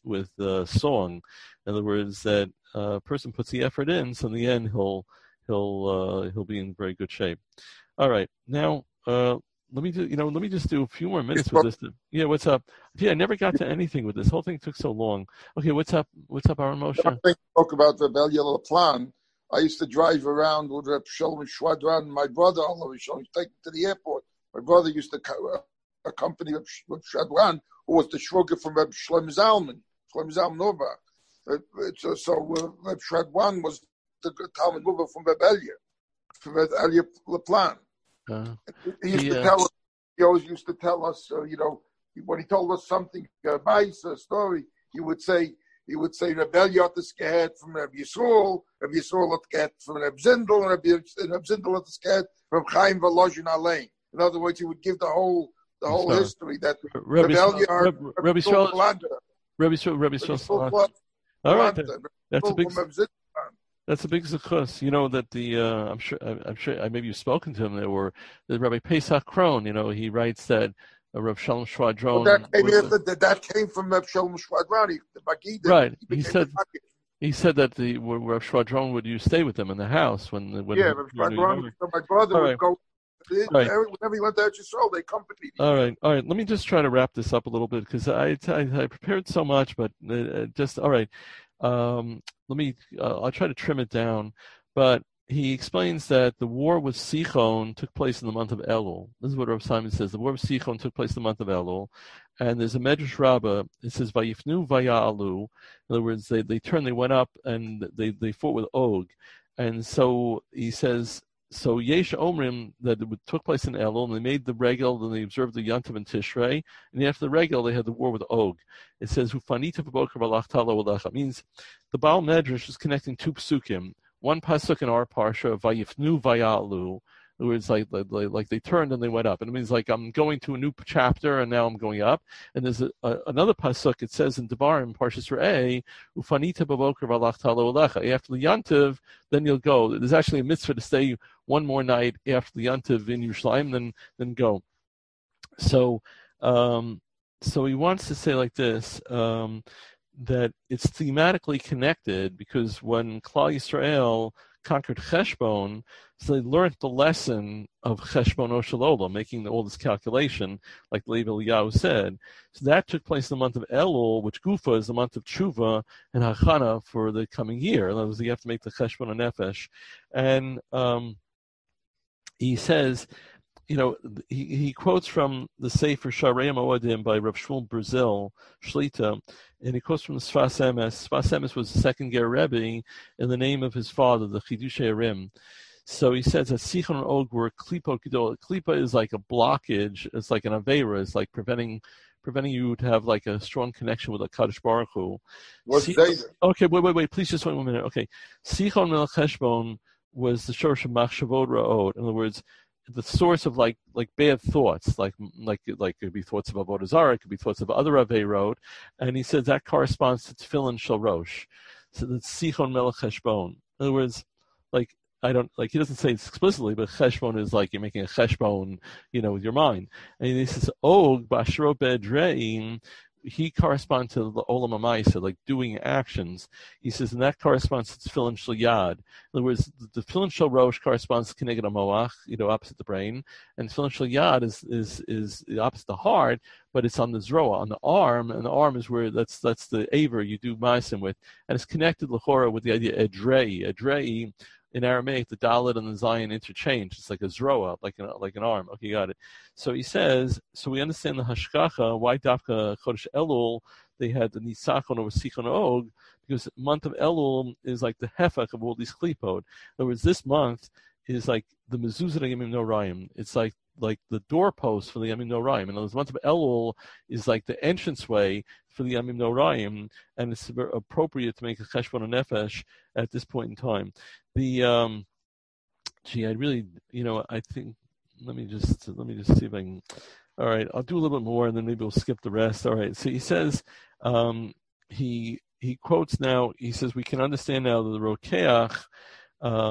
A: song. In other words, that a person puts the effort in, so in the end he'll be in very good shape. All right, now let me just do a few more minutes with this. Yeah, what's up? Yeah, I never got to anything with this. Whole thing took so long. Okay, what's up? What's up, Aaron Moshe?
D: I spoke about Reb Elia Laplan. I used to drive around with Reb Shalom Schwadron and my brother. Reb Shalom take to the airport. My brother used to accompany Reb Schwadron, who was the shroger from Reb Shlomo Zalman Nova. So Reb Schwadron was the Talmud Nova from Reb Elia, from Reb Elia Laplan. He used to tell us. He always used to tell us. When he told us something, a story, he would say, Reb Elia the scared from Reb Yisrael the scared from Reb Zindel, and Reb Zindel the scared from Chaim Volozhin Alein. In other words, he would give the whole history that Reb Elia
A: Reb Yisrael. All right, that's a big zuchus. You know that I'm sure maybe you've spoken to him there, or the Rabbi Pesach Kron. He writes that Rav Shalom Schwadron.
D: That came from Rav Shalom Schwadron.
A: Right. He said that Rav Schwadron would stay with them in the house when
D: Rav Schwadron. So my brother would go. Whenever he went to Yisrael, they accompanied him.
A: All right. Let me just try to wrap this up a little bit because I prepared so much, but just all right. I'll try to trim it down, but he explains that the war with Sichon took place in the month of Elul. This is what Rav Simon says. The war with Sichon took place in the month of Elul, and there's a Medrash Rabbah. It says Vayifnu Vaya'alu. In other words, they went up and they fought with Og, and so he says. So Yesh Omrim that it took place in Elul, and they made the regel, and they observed the Yantav and Tishrei, and after the regel they had the war with Og. It says Hufanita v'boker v'alach tala v'lecha. Means the Baal Medrash is connecting two psukim. One pasuk in our parsha, Vayifnu Vaya'alu, where it's like they turned and they went up. And it means like I'm going to a new chapter and now I'm going up. And there's another pasuk, it says in Devarim, Parshas Re'eh, Ufanita b'boker v'alach tala v'lecha. After the Yantiv, then you'll go. There's actually a mitzvah to stay one more night after the Yantiv in Yerushalayim, then go. So he wants to say like this, that it's thematically connected because when Klal Yisrael conquered Cheshbon, so they learned the lesson of Cheshbon Oshalola, making all this calculation, like Lev Eliyahu said. So that took place in the month of Elul, which Gufa is the month of Tshuva and Hachana for the coming year. In other words, you have to make the Cheshbon Nefesh. And he says, he quotes from the Sefer Sharei Moadim by Rav Shmuel Brazil Shlita, and he quotes from the Sfas Emes. Sfas Emes was the second Ger Rebbe in the name of his father, the Chidushei Arim. So he says that Sichon and Og were Klipa Gedol. Klipa is like a blockage. It's like an Aveira. It's like preventing you to have like a strong connection with a Kadosh Baruch Hu. Okay, wait. Please just wait 1 minute. Okay. Sichon Melech Heshbon was the Shorosh of Machshavot Ra'ot. In other words, the source of like bad thoughts, like it could be thoughts of Avodah Zarah, it could be thoughts of other Aveirot, and he says that corresponds to Tefillin Shel Rosh. So that's Sichon Melech Heshbon. In other words, he doesn't say it explicitly, but Cheshbon is like you're making a Cheshbon, with your mind. And he says, Og Bashro Bedrein, he corresponds to the Olam HaMaisa, like doing actions. He says, and that corresponds to Tefillin Shel Yad. In other words, the Tefillin Shel Rosh corresponds to Keneged HaMoach, opposite the brain, and Tefillin Shel Yad is opposite the heart, but it's on the Zroa, on the arm, and the arm is where that's the Aver you do Maisim with, and it's connected L'chora with the idea Edrei. Edrei, in Aramaic, the Dalet and the Zion interchange. It's like a Zroa, like an arm. Okay, got it. So he says, so we understand the Hashkacha, why Dafka Chodesh Elul, they had the Nisachon over Sichon Og, because the month of Elul is like the Hefach of all these Klipot. In other words, this month is like the Mezuzah Yamim Noraim. It's like the doorpost for the Yamim Noraim. In other words, the month of Elul is like the entranceway for the Yamim Noraim, and it's appropriate to make a Cheshbon Nefesh at this point in time. I really, I think, let me just see if I can, all right, I'll do a little bit more and then maybe we'll skip the rest. All right, so he says, he quotes now, he says, we can understand now that the Rokeach,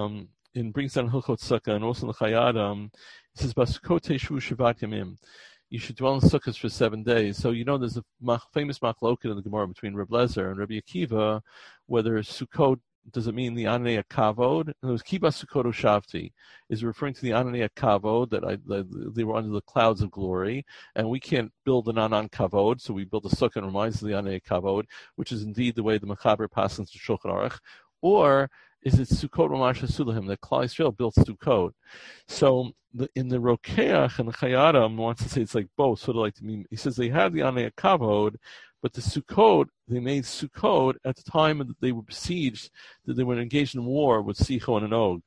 A: brings down Hilchot Sukkah and also the Chayei Adam, he says, Basukot Teshu Shavat Yamim. you should dwell in sukkahs for 7 days. So there's a famous machloket in the Gemara between Reb Lezer and Rabbi Akiva, whether Sukkot, does it mean the Ananei Kavod? And it was Kiba Sukkot Shavti, is referring to the Ananei Kavod, that they were under the clouds of glory, and we can't build an Anan Kavod, so we build a sukkah and reminds us of the Ananei Kavod, which is indeed the way the Mechaber passes to Shulchan Aruch. Or is it Sukkot Ramash Hasulahim, that Klal Yisrael built Sukkot? So in the Rokeach and the Chayadim wants to say it's like both, sort of like to mean, he says they had the Anei Kavod, but the Sukkot, they made Sukkot at the time that they were besieged, that they were engaged in war with Sichon and Og.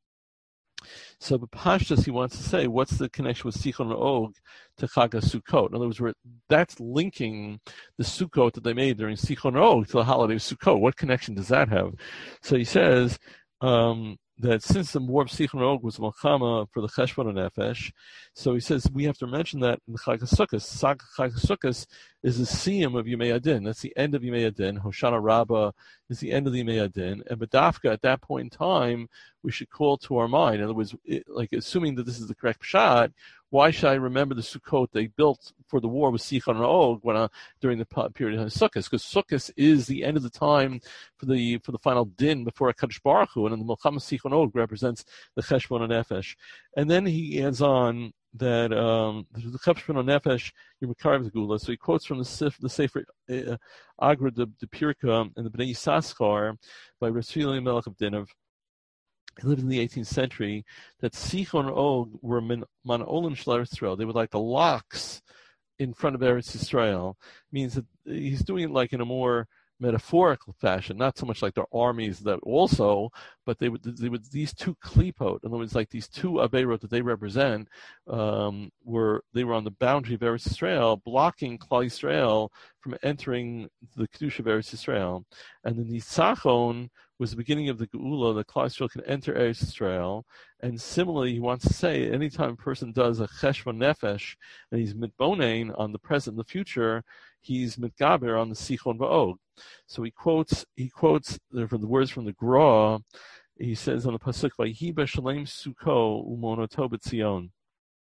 A: So B'Pashtus, he wants to say, what's the connection with Sichon and Og to Chag Sukkot? In other words, that's linking the Sukkot that they made during Sichon and Og to the holiday of Sukkot. What connection does that have? So he says that since the war of Sichon and Og was Malchama for the Cheshbon and Nefesh, so he says we have to mention that in the Chag HaSukkos. Chag HaSukkos is the siyum of Yimei Adin. That's the end of Yimei Adin. Hoshana Rabbah is the end of the Yimei Adin. And B'dafka, at that point in time, we should call to our mind. In other words, like assuming that this is the correct pshat, why should I remember the Sukkot they built for the war with Sichon and Og during the period of Sukkot? Because Sukkot is the end of the time for the final din before HaKadosh Baruch Hu, and the Melchama Sichon and Og represents the Cheshbon and Nefesh. And then he adds on that the Cheshbon and Nefesh, you're Mekarev the Gula. So he quotes from the Sefer Agra de Pirka and the Bnei Yissaschar by Rav Melech of Dinov. He lived in the 18th century, that Sichon and Og were man olim shel Eretz Yisrael. They were like the locks in front of Eretz Yisrael. Means that he's doing it like in a more metaphorical fashion, not so much like their armies that also, but they would these two klipot, in other words, like these two averot that they represent, were on the boundary of Eretz Yisrael, blocking Klal Yisrael from entering the kedusha of Eretz Yisrael. And the Nitzachon was the beginning of the Geula, that Klal Yisrael can enter Eretz Yisrael. And similarly, he wants to say, anytime a person does a cheshbon nefesh, and he's mitbonein on the present and the future, he's mitgaber on the sichon va'og. So he quotes from the words from the Gra. He says on the pasuk, "Vayhi b'shalem suko umonoto b'tzion."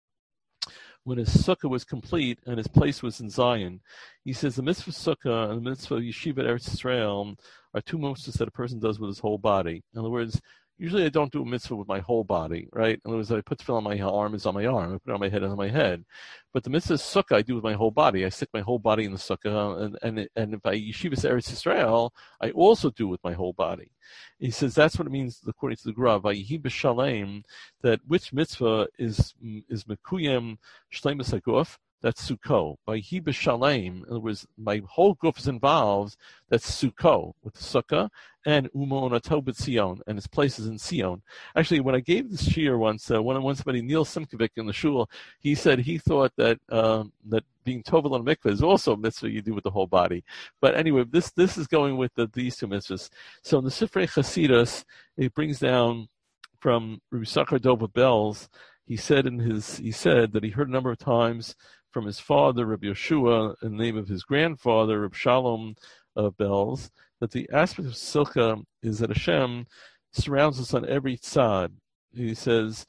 A: When his sukkah was complete and his place was in Zion, he says the mitzvah sukkah and the mitzvah yeshiva Eretz Yisrael are two mitzvahs that a person does with his whole body. In other words, usually I don't do a mitzvah with my whole body, right? In other words, I put tefillin on my arm, is on my arm. I put it on my head, is on my head. But the mitzvah sukkah I do with my whole body. I stick my whole body in the sukkah, and if I yeshiva Eretz Yisrael, I also do with my whole body. He says that's what it means according to the Gra, Vayihi b'shalem, that which mitzvah is mekuyem shleimus haguf. That's Sukkot. Vayihi b'shalem, in other words, my whole guf is involved. That's Sukkot, with the sukkah, and umonato b'tzion, and its place is in Sion. Actually, when I gave this shiur once, when somebody, Neil Simkovic in the shul, he said he thought that that being tovel on mikveh is also a mitzvah you do with the whole body. But anyway, this is going with these two mitzvahs. So in the Sifrei Chasidus, it brings down from Rabbi Yisachar Dova Belz. He said that he heard a number of times from his father, Rabbi Yeshua, in the name of his grandfather, Rabbi Shalom Belz, that the aspect of Silka is that Hashem surrounds us on every tzad. He says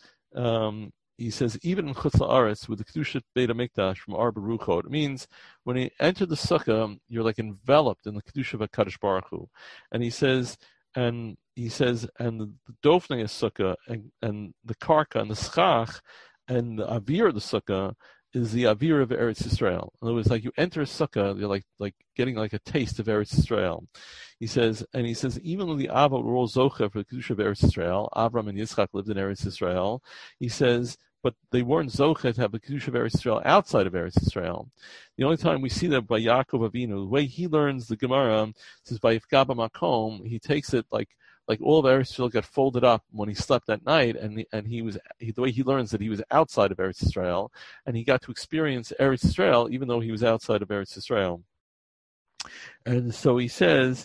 A: even in Chutz La'aretz, with the Kedushat Beit HaMikdash from Arba Ruchot, it means when you enter the sukkah, you're like enveloped in the Kedusha of HaKadosh Baruch Hu. And he says, and the Dofnei Sukkah, and the Karka, and the Schach, and the Avir of the Sukkah, is the Avir of Eretz Yisrael. In other words, like you enter a sukkah, you're like getting like a taste of Eretz Yisrael. He says, even though the Avot were all Zocha for the Kedusha of Eretz Yisrael, Avram and Yitzchak lived in Eretz Yisrael, he says, but they weren't Zocha to have the Kedusha of Eretz Yisrael outside of Eretz Yisrael. The only time we see that by Yaakov Avinu, the way he learns the Gemara, says by Yifgah Makom, he takes it like all of Eretz Yisrael got folded up when he slept that night, and the way he learns that he was outside of Eretz Yisrael, and he got to experience Eretz Yisrael even though he was outside of Eretz Yisrael. And so he says,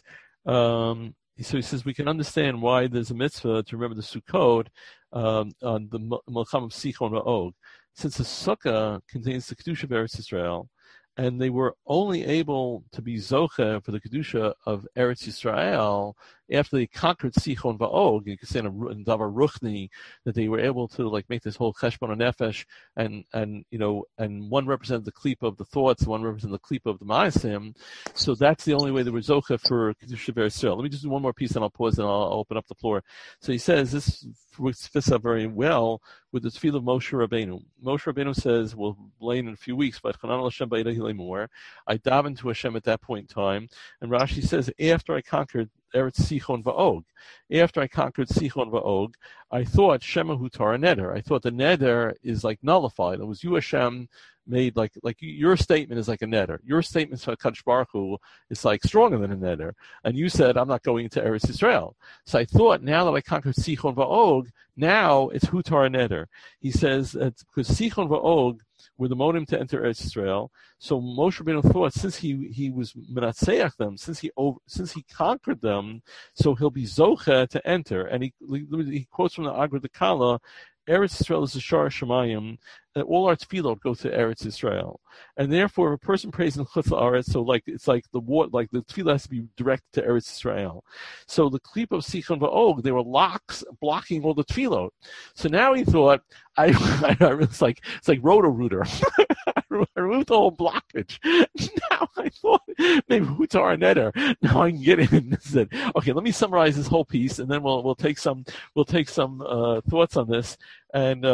A: we can understand why there's a mitzvah to remember the Sukkot on the Melcham of Sichon Va'og, since the Sukkah contains the Kedusha of Eretz Yisrael, and they were only able to be Zocha for the Kedusha of Eretz Yisrael after they conquered Sichon Va'og, you could say in Davar Ruchni, that they were able to like make this whole Cheshbon Nefesh, and one represented the Klip of the thoughts, one represented the Klip of the Ma'asim. So that's the only way they were Zocha for Kedusha V'Yisrael. Let me just do one more piece and I'll pause and I'll open up the floor. So he says, this fits up very well with the tefillah of Moshe Rabbeinu. Moshe Rabbeinu says, we'll blame in a few weeks, but I davened to Hashem at that point in time. And Rashi says, after I conquered Eretz Sichon Va'og, I thought Shema Hutar a neder. I thought the neder is like nullified. It was you, Hashem, made like your statement is like a neder. Your statement to HaKadosh Baruch Hu is like stronger than a neder. And you said, I'm not going into Eretz Yisrael. So I thought, now that I conquered Sichon Va'og, now it's Hutar a neder. He says, because Sichon Va'og were the modim to enter Eretz Yisrael. So Moshe Rabbeinu thought, since he was menatzeach them, since he conquered them, so he'll be zocha to enter. And he quotes from the Agra Dekala, Eretz Yisrael is the Shar Shemayim, that all our tefillot go to Eretz Yisrael, and therefore if a person prays in Chutz La'aretz, so it's like the tefillah has to be directed to Eretz Yisrael. So the Klip of Sichon Va'og, they were locks blocking all the tefillot. So now he thought, it's like Roto-Rooter. I removed the whole blockage. Now I thought maybe Hutar Neder. Now I can get in and said, okay, let me summarize this whole piece, and then we'll take some thoughts on this. And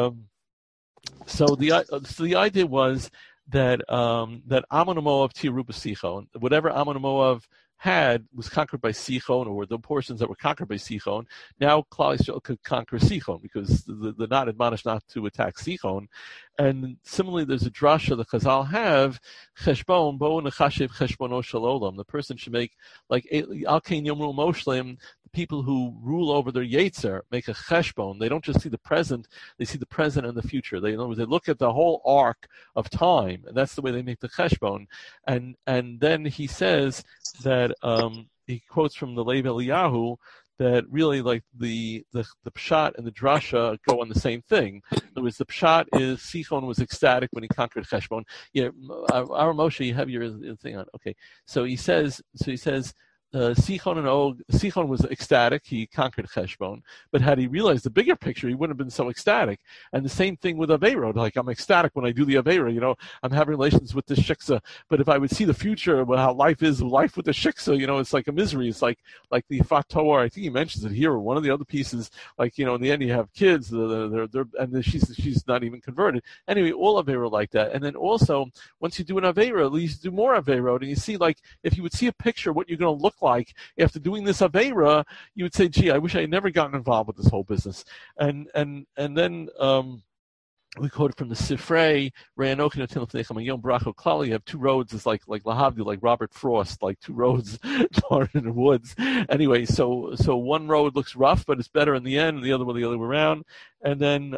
A: so the idea was that Ammon and Moab Tiru B'Sichon, whatever Ammon and Moab had was conquered by Sichon, or the portions that were conquered by Sichon. Now Klal Yisrael could conquer Sichon because they're not admonished not to attack Sichon. And similarly, there's a drasha the Chazal have, Cheshbon, Bo Nechashev Cheshbono Shalolam. The person should make, like, Al Kein Yomru Moshlem, the people who rule over their Yetzer make a Cheshbon. They don't just see the present, they see the present and the future. They look at the whole arc of time, and that's the way they make the Cheshbon. And then he says that, he quotes from the Lev Eliyahu, that really like the pshat and the drasha go on the same thing. In other words, the pshat is Sichon was ecstatic when he conquered Cheshbon. Yeah, our Moshe, you have your thing on. Okay, so he says. Sichon and Og, Sichon was ecstatic, he conquered Cheshbon, but had he realized the bigger picture, he wouldn't have been so ecstatic. And the same thing with Aveiro, like I'm ecstatic when I do the Aveiro, I'm having relations with the Shiksa, but if I would see the future, how life is, life with the Shiksa, it's like a misery. It's like the Fatoar, I think he mentions it here, or one of the other pieces, in the end you have kids, and she's not even converted. Anyway, all Aveiro like that. And then also, once you do an Aveiro, at least do more Aveiro, and you see, like, if you would see a picture, what you're going to look like after doing this Aveira, you would say, gee, I wish I had never gotten involved with this whole business. And then we quoted from the Sifrei, Yom Bracho Klali, you have two roads, it's like Lahavdi, like Robert Frost, like two roads torn in the woods. Anyway, so one road looks rough, but it's better in the end, and the other one the other way around. And then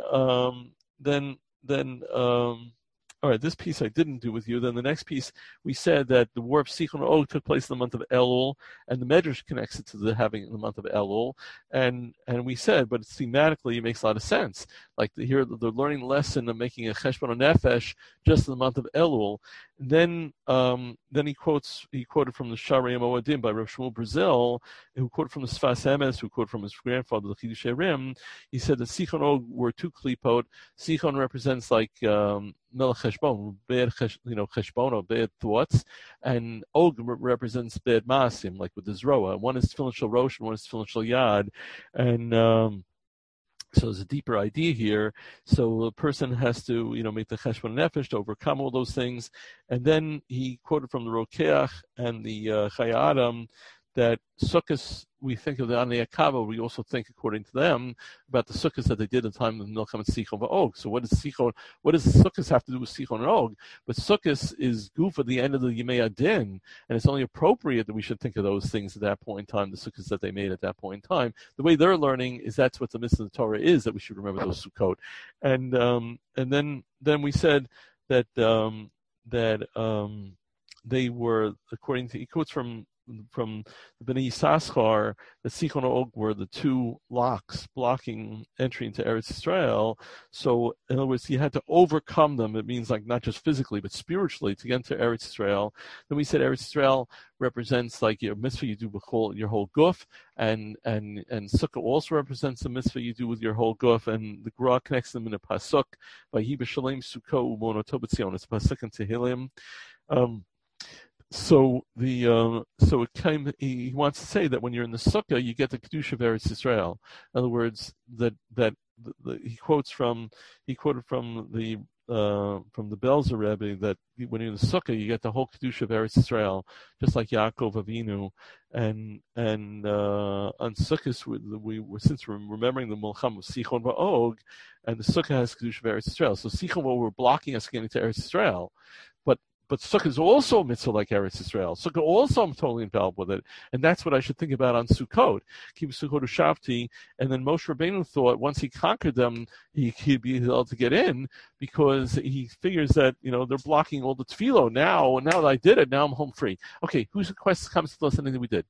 A: all right, this piece I didn't do with you. Then the next piece, we said that the war of Sichon Og took place in the month of Elul, and the Medrash connects it to the having in the month of Elul. And we said, but thematically it makes a lot of sense. Like here, they're learning the lesson of making a Cheshbon Nefesh just in the month of Elul. And then he quoted from the Sharei Moadim by Rav Shmuel Brazil, who quoted from the Sfas Emes, who quoted from his grandfather, the Chidushei Rim. He said that Sichon Og were two klipot. Sichon represents like Melech Cheshbon, bad Cheshbon, bad thoughts, and Og represents bad Maasim, like with the Zroa. One is Tefillin Shel Rosh, and one is Tefillin Shel Yad, and so there's a deeper idea here. So a person has to, make the Cheshbon Nefesh to overcome all those things. And then he quoted from the Rokeach and the Chayei Adam that Sukkos, we think of the Anei Akava, we also think, according to them, about the Sukkos that they did at the time of Milchem Sichon v'Og. So what does the Sukkos have to do with Sichon and Og? But Sukkos is goof at the end of the Yemei Adin, and it's only appropriate that we should think of those things at that point in time, the Sukkos that they made at that point in time. The way they're learning is that's what the mitzvah of the Torah is, that we should remember those Sukkot. And then we said that they were, according to, he quotes from from the Bnei Yisachar, the Sichon Og were the two locks blocking entry into Eretz Yisrael. So in other words, you had to overcome them. It means like not just physically but spiritually to get into Eretz Yisrael. Then we said Eretz Yisrael represents like your mitzvah you do with your whole guf, and Sukkah also represents the mitzvah you do with your whole guf, and the Gra connects them in a pasuk by Hi b'Shalem Sukkah u'Mono Tobetzion. It's a pasuk in Tehillim. So it came. He wants to say that when you're in the sukkah, you get the kedusha of Eretz Yisrael. In other words, he quoted from the Belzer Rebbe that when you're in the sukkah, you get the whole kedusha of Eretz Yisrael, just like Yaakov Avinu, and on sukkahs since we're remembering the Mulcham of Sichon va'og, and the sukkah has kedusha of Eretz Yisrael. So Sichon we're blocking us getting to Eretz Yisrael, but Sukkah is also a mitzvah like Eretz Yisrael. Sukkah also I'm totally involved with it. And that's what I should think about on Sukkot. Keep Sukkot Shavti. And then Moshe Rabbeinu thought once he conquered them, he'd be able to get in because he figures that, they're blocking all the tefillah. Now that I did it, now I'm home free. Okay, whose questions comes to us anything we did?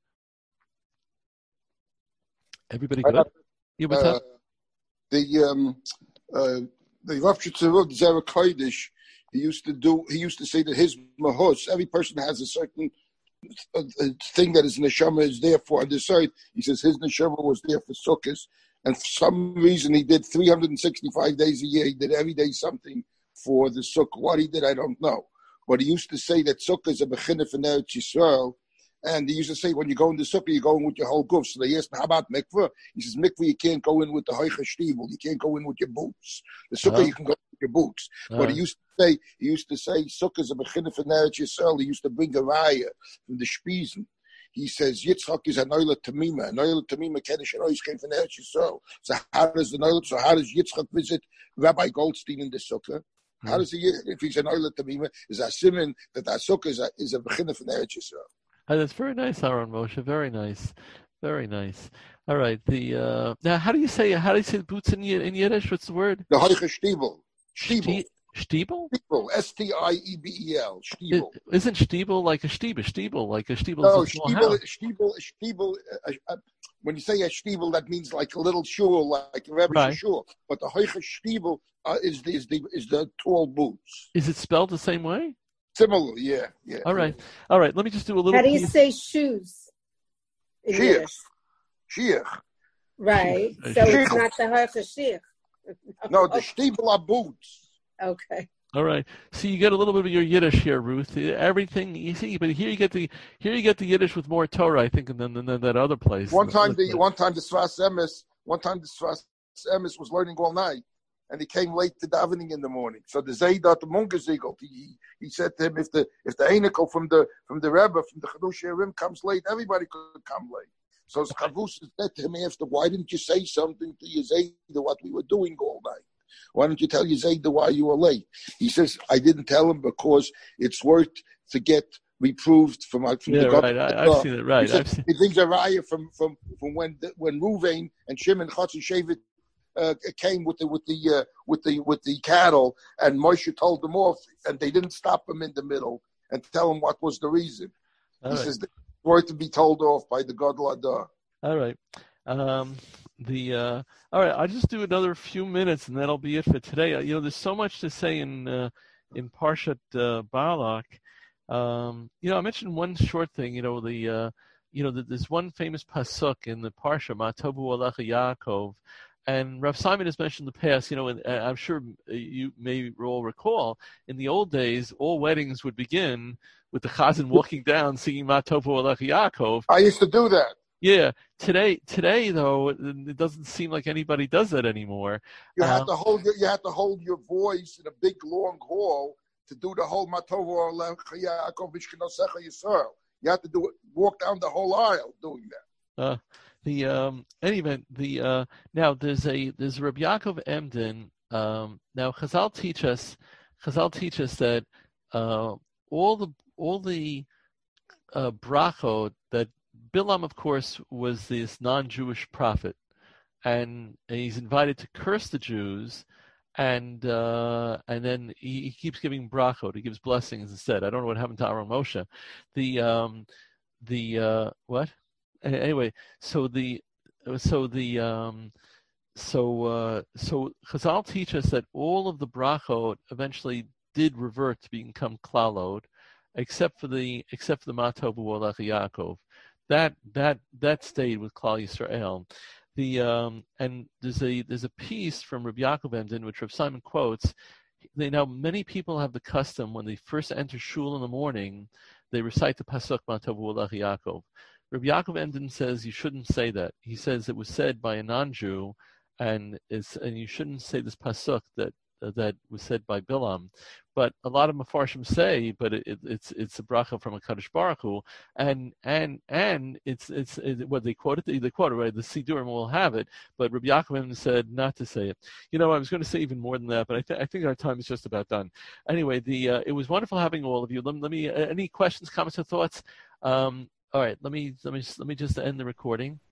A: Everybody good? Yeah, what's up?
D: The Rav Tzaruk Zera Kodesh, he used to say that his mahos, every person has a certain thing that his neshama is there for on this earth. He says his neshama was there for sukkahs, and for some reason he did 365 days a year. He did every day something for the sukkah. What he did, I don't know. But he used to say that sukkah is a bechinah in Eretz Yisrael. And he used to say, when you go in the sukkah, you're going with your whole goof. So they asked him, how about mikveh? He says, mikveh, you can't go in with the hoicha shtibel. You can't go in with your boots. The sukkah, you can go with your boots. But he used to say, sukkah is a bechinah for Eretz Yisrael. He used to bring a raya from the Spiesen. He says, Yitzchak is a noila tamima. A noila tamima kedesh and always came from Eretz Yisrael. So how does Yitzchak visit Rabbi Goldstein in the sukkah? How does he, if he's a noila tamima, is a siman that sukkah is a bechinah for Eretz Yisrael?
A: That's very nice, Aaron Moshe. Very nice, very nice. All right. Now, how do you say boots in Yiddish? What's the word?
D: The hoicha shtibel. Shtibel.
A: Shtibel?
D: Stiebel. Stiebel.
A: Isn't Stiebel like a Stiebel? Like a Stiebel?
D: No, Stiebel. When you say a Stiebel, that means like a little shul, like a Rebbe's shul. But the hoicha Stiebel is the tall boots.
A: Is it spelled the same way?
D: Similar, yeah.
A: All right. Let me just do a little.
B: How do you say shoes?
D: Sheikh.
B: Right. So it's not the hoicha sheikh.
D: No, the Stiebel are boots.
B: Okay.
A: All right. So you get a little bit of your Yiddish here, Ruth. Everything you see, but here you get the Yiddish with more Torah, I think, than that other place.
D: One time the Sfas Emes was learning all night, and he came late to davening in the morning. So the Zaydat the Mungeziegel, he said to him, if the Einikel from the Rebbe, from the Chedush Yerim comes late, everybody could come late. So Chavus said to him after, why didn't you say something to your Zayda what we were doing all night? Why don't you tell your Zayda why you were late? He says, I didn't tell him because it's worth to get reproved from the
A: government. Right. I've seen it. Right.
D: He thinks a raya from when Ruvain and Shimon Chatz and Shevet came with the cattle, and Moshe told them off, and they didn't stop him in the middle and tell him what was the reason. He says it's worth to be told off by the Gadol Adar.
A: All right. All right. I'll just do another few minutes, and that'll be it for today. There's so much to say in Parshat Balak. I mentioned one short thing. There's one famous pasuk in the Parsha, Matovu Alecha Yaakov. And Rav Simon has mentioned in the past, and I'm sure you may all recall, in the old days, all weddings would begin with the chazan walking down singing Ma Tovu Alecha Yaakov.
D: I used to do that.
A: Yeah. Today, though, it doesn't seem like anybody does that anymore.
D: You had to hold your voice in a big long hall to do the whole Ma Tovu Alecha Yaakov Vishkenosecha Yisrael. You had to walk down the whole aisle doing that. Now there's Rabbi Yaakov Emden. Now Chazal teach us that all the brachot that Bilam, of course, was this non-Jewish prophet, and he's invited to curse the Jews, and then he keeps giving brachot. He gives blessings instead. I don't know what happened to Aaron Moshe.
A: what? Anyway, so Chazal teach us that all of the brachot eventually did revert to become klalot, except for the Matov U'Olech Yaakov. That stayed with Klal Yisrael. And there's a piece from Rabbi Yaakov Emden which Rav Simon quotes. Many people have the custom when they first enter shul in the morning, they recite the pasuk Matov U'Olech Yaakov. Rabbi Yaakov Emden says you shouldn't say that. He says it was said by a non-Jew, and you shouldn't say this pasuk that was said by Bilam. But a lot of Mefarshim say, but it's a bracha from a Kadosh Baruch Hu, and it's what they quote it. They quote it right. The Sidurim will have it, but Rabbi Yaakov Emden said not to say it. I was going to say even more than that, but I think our time is just about done. Anyway, it was wonderful having all of you. Let me any questions, comments, or thoughts. All right, let me just end the recording.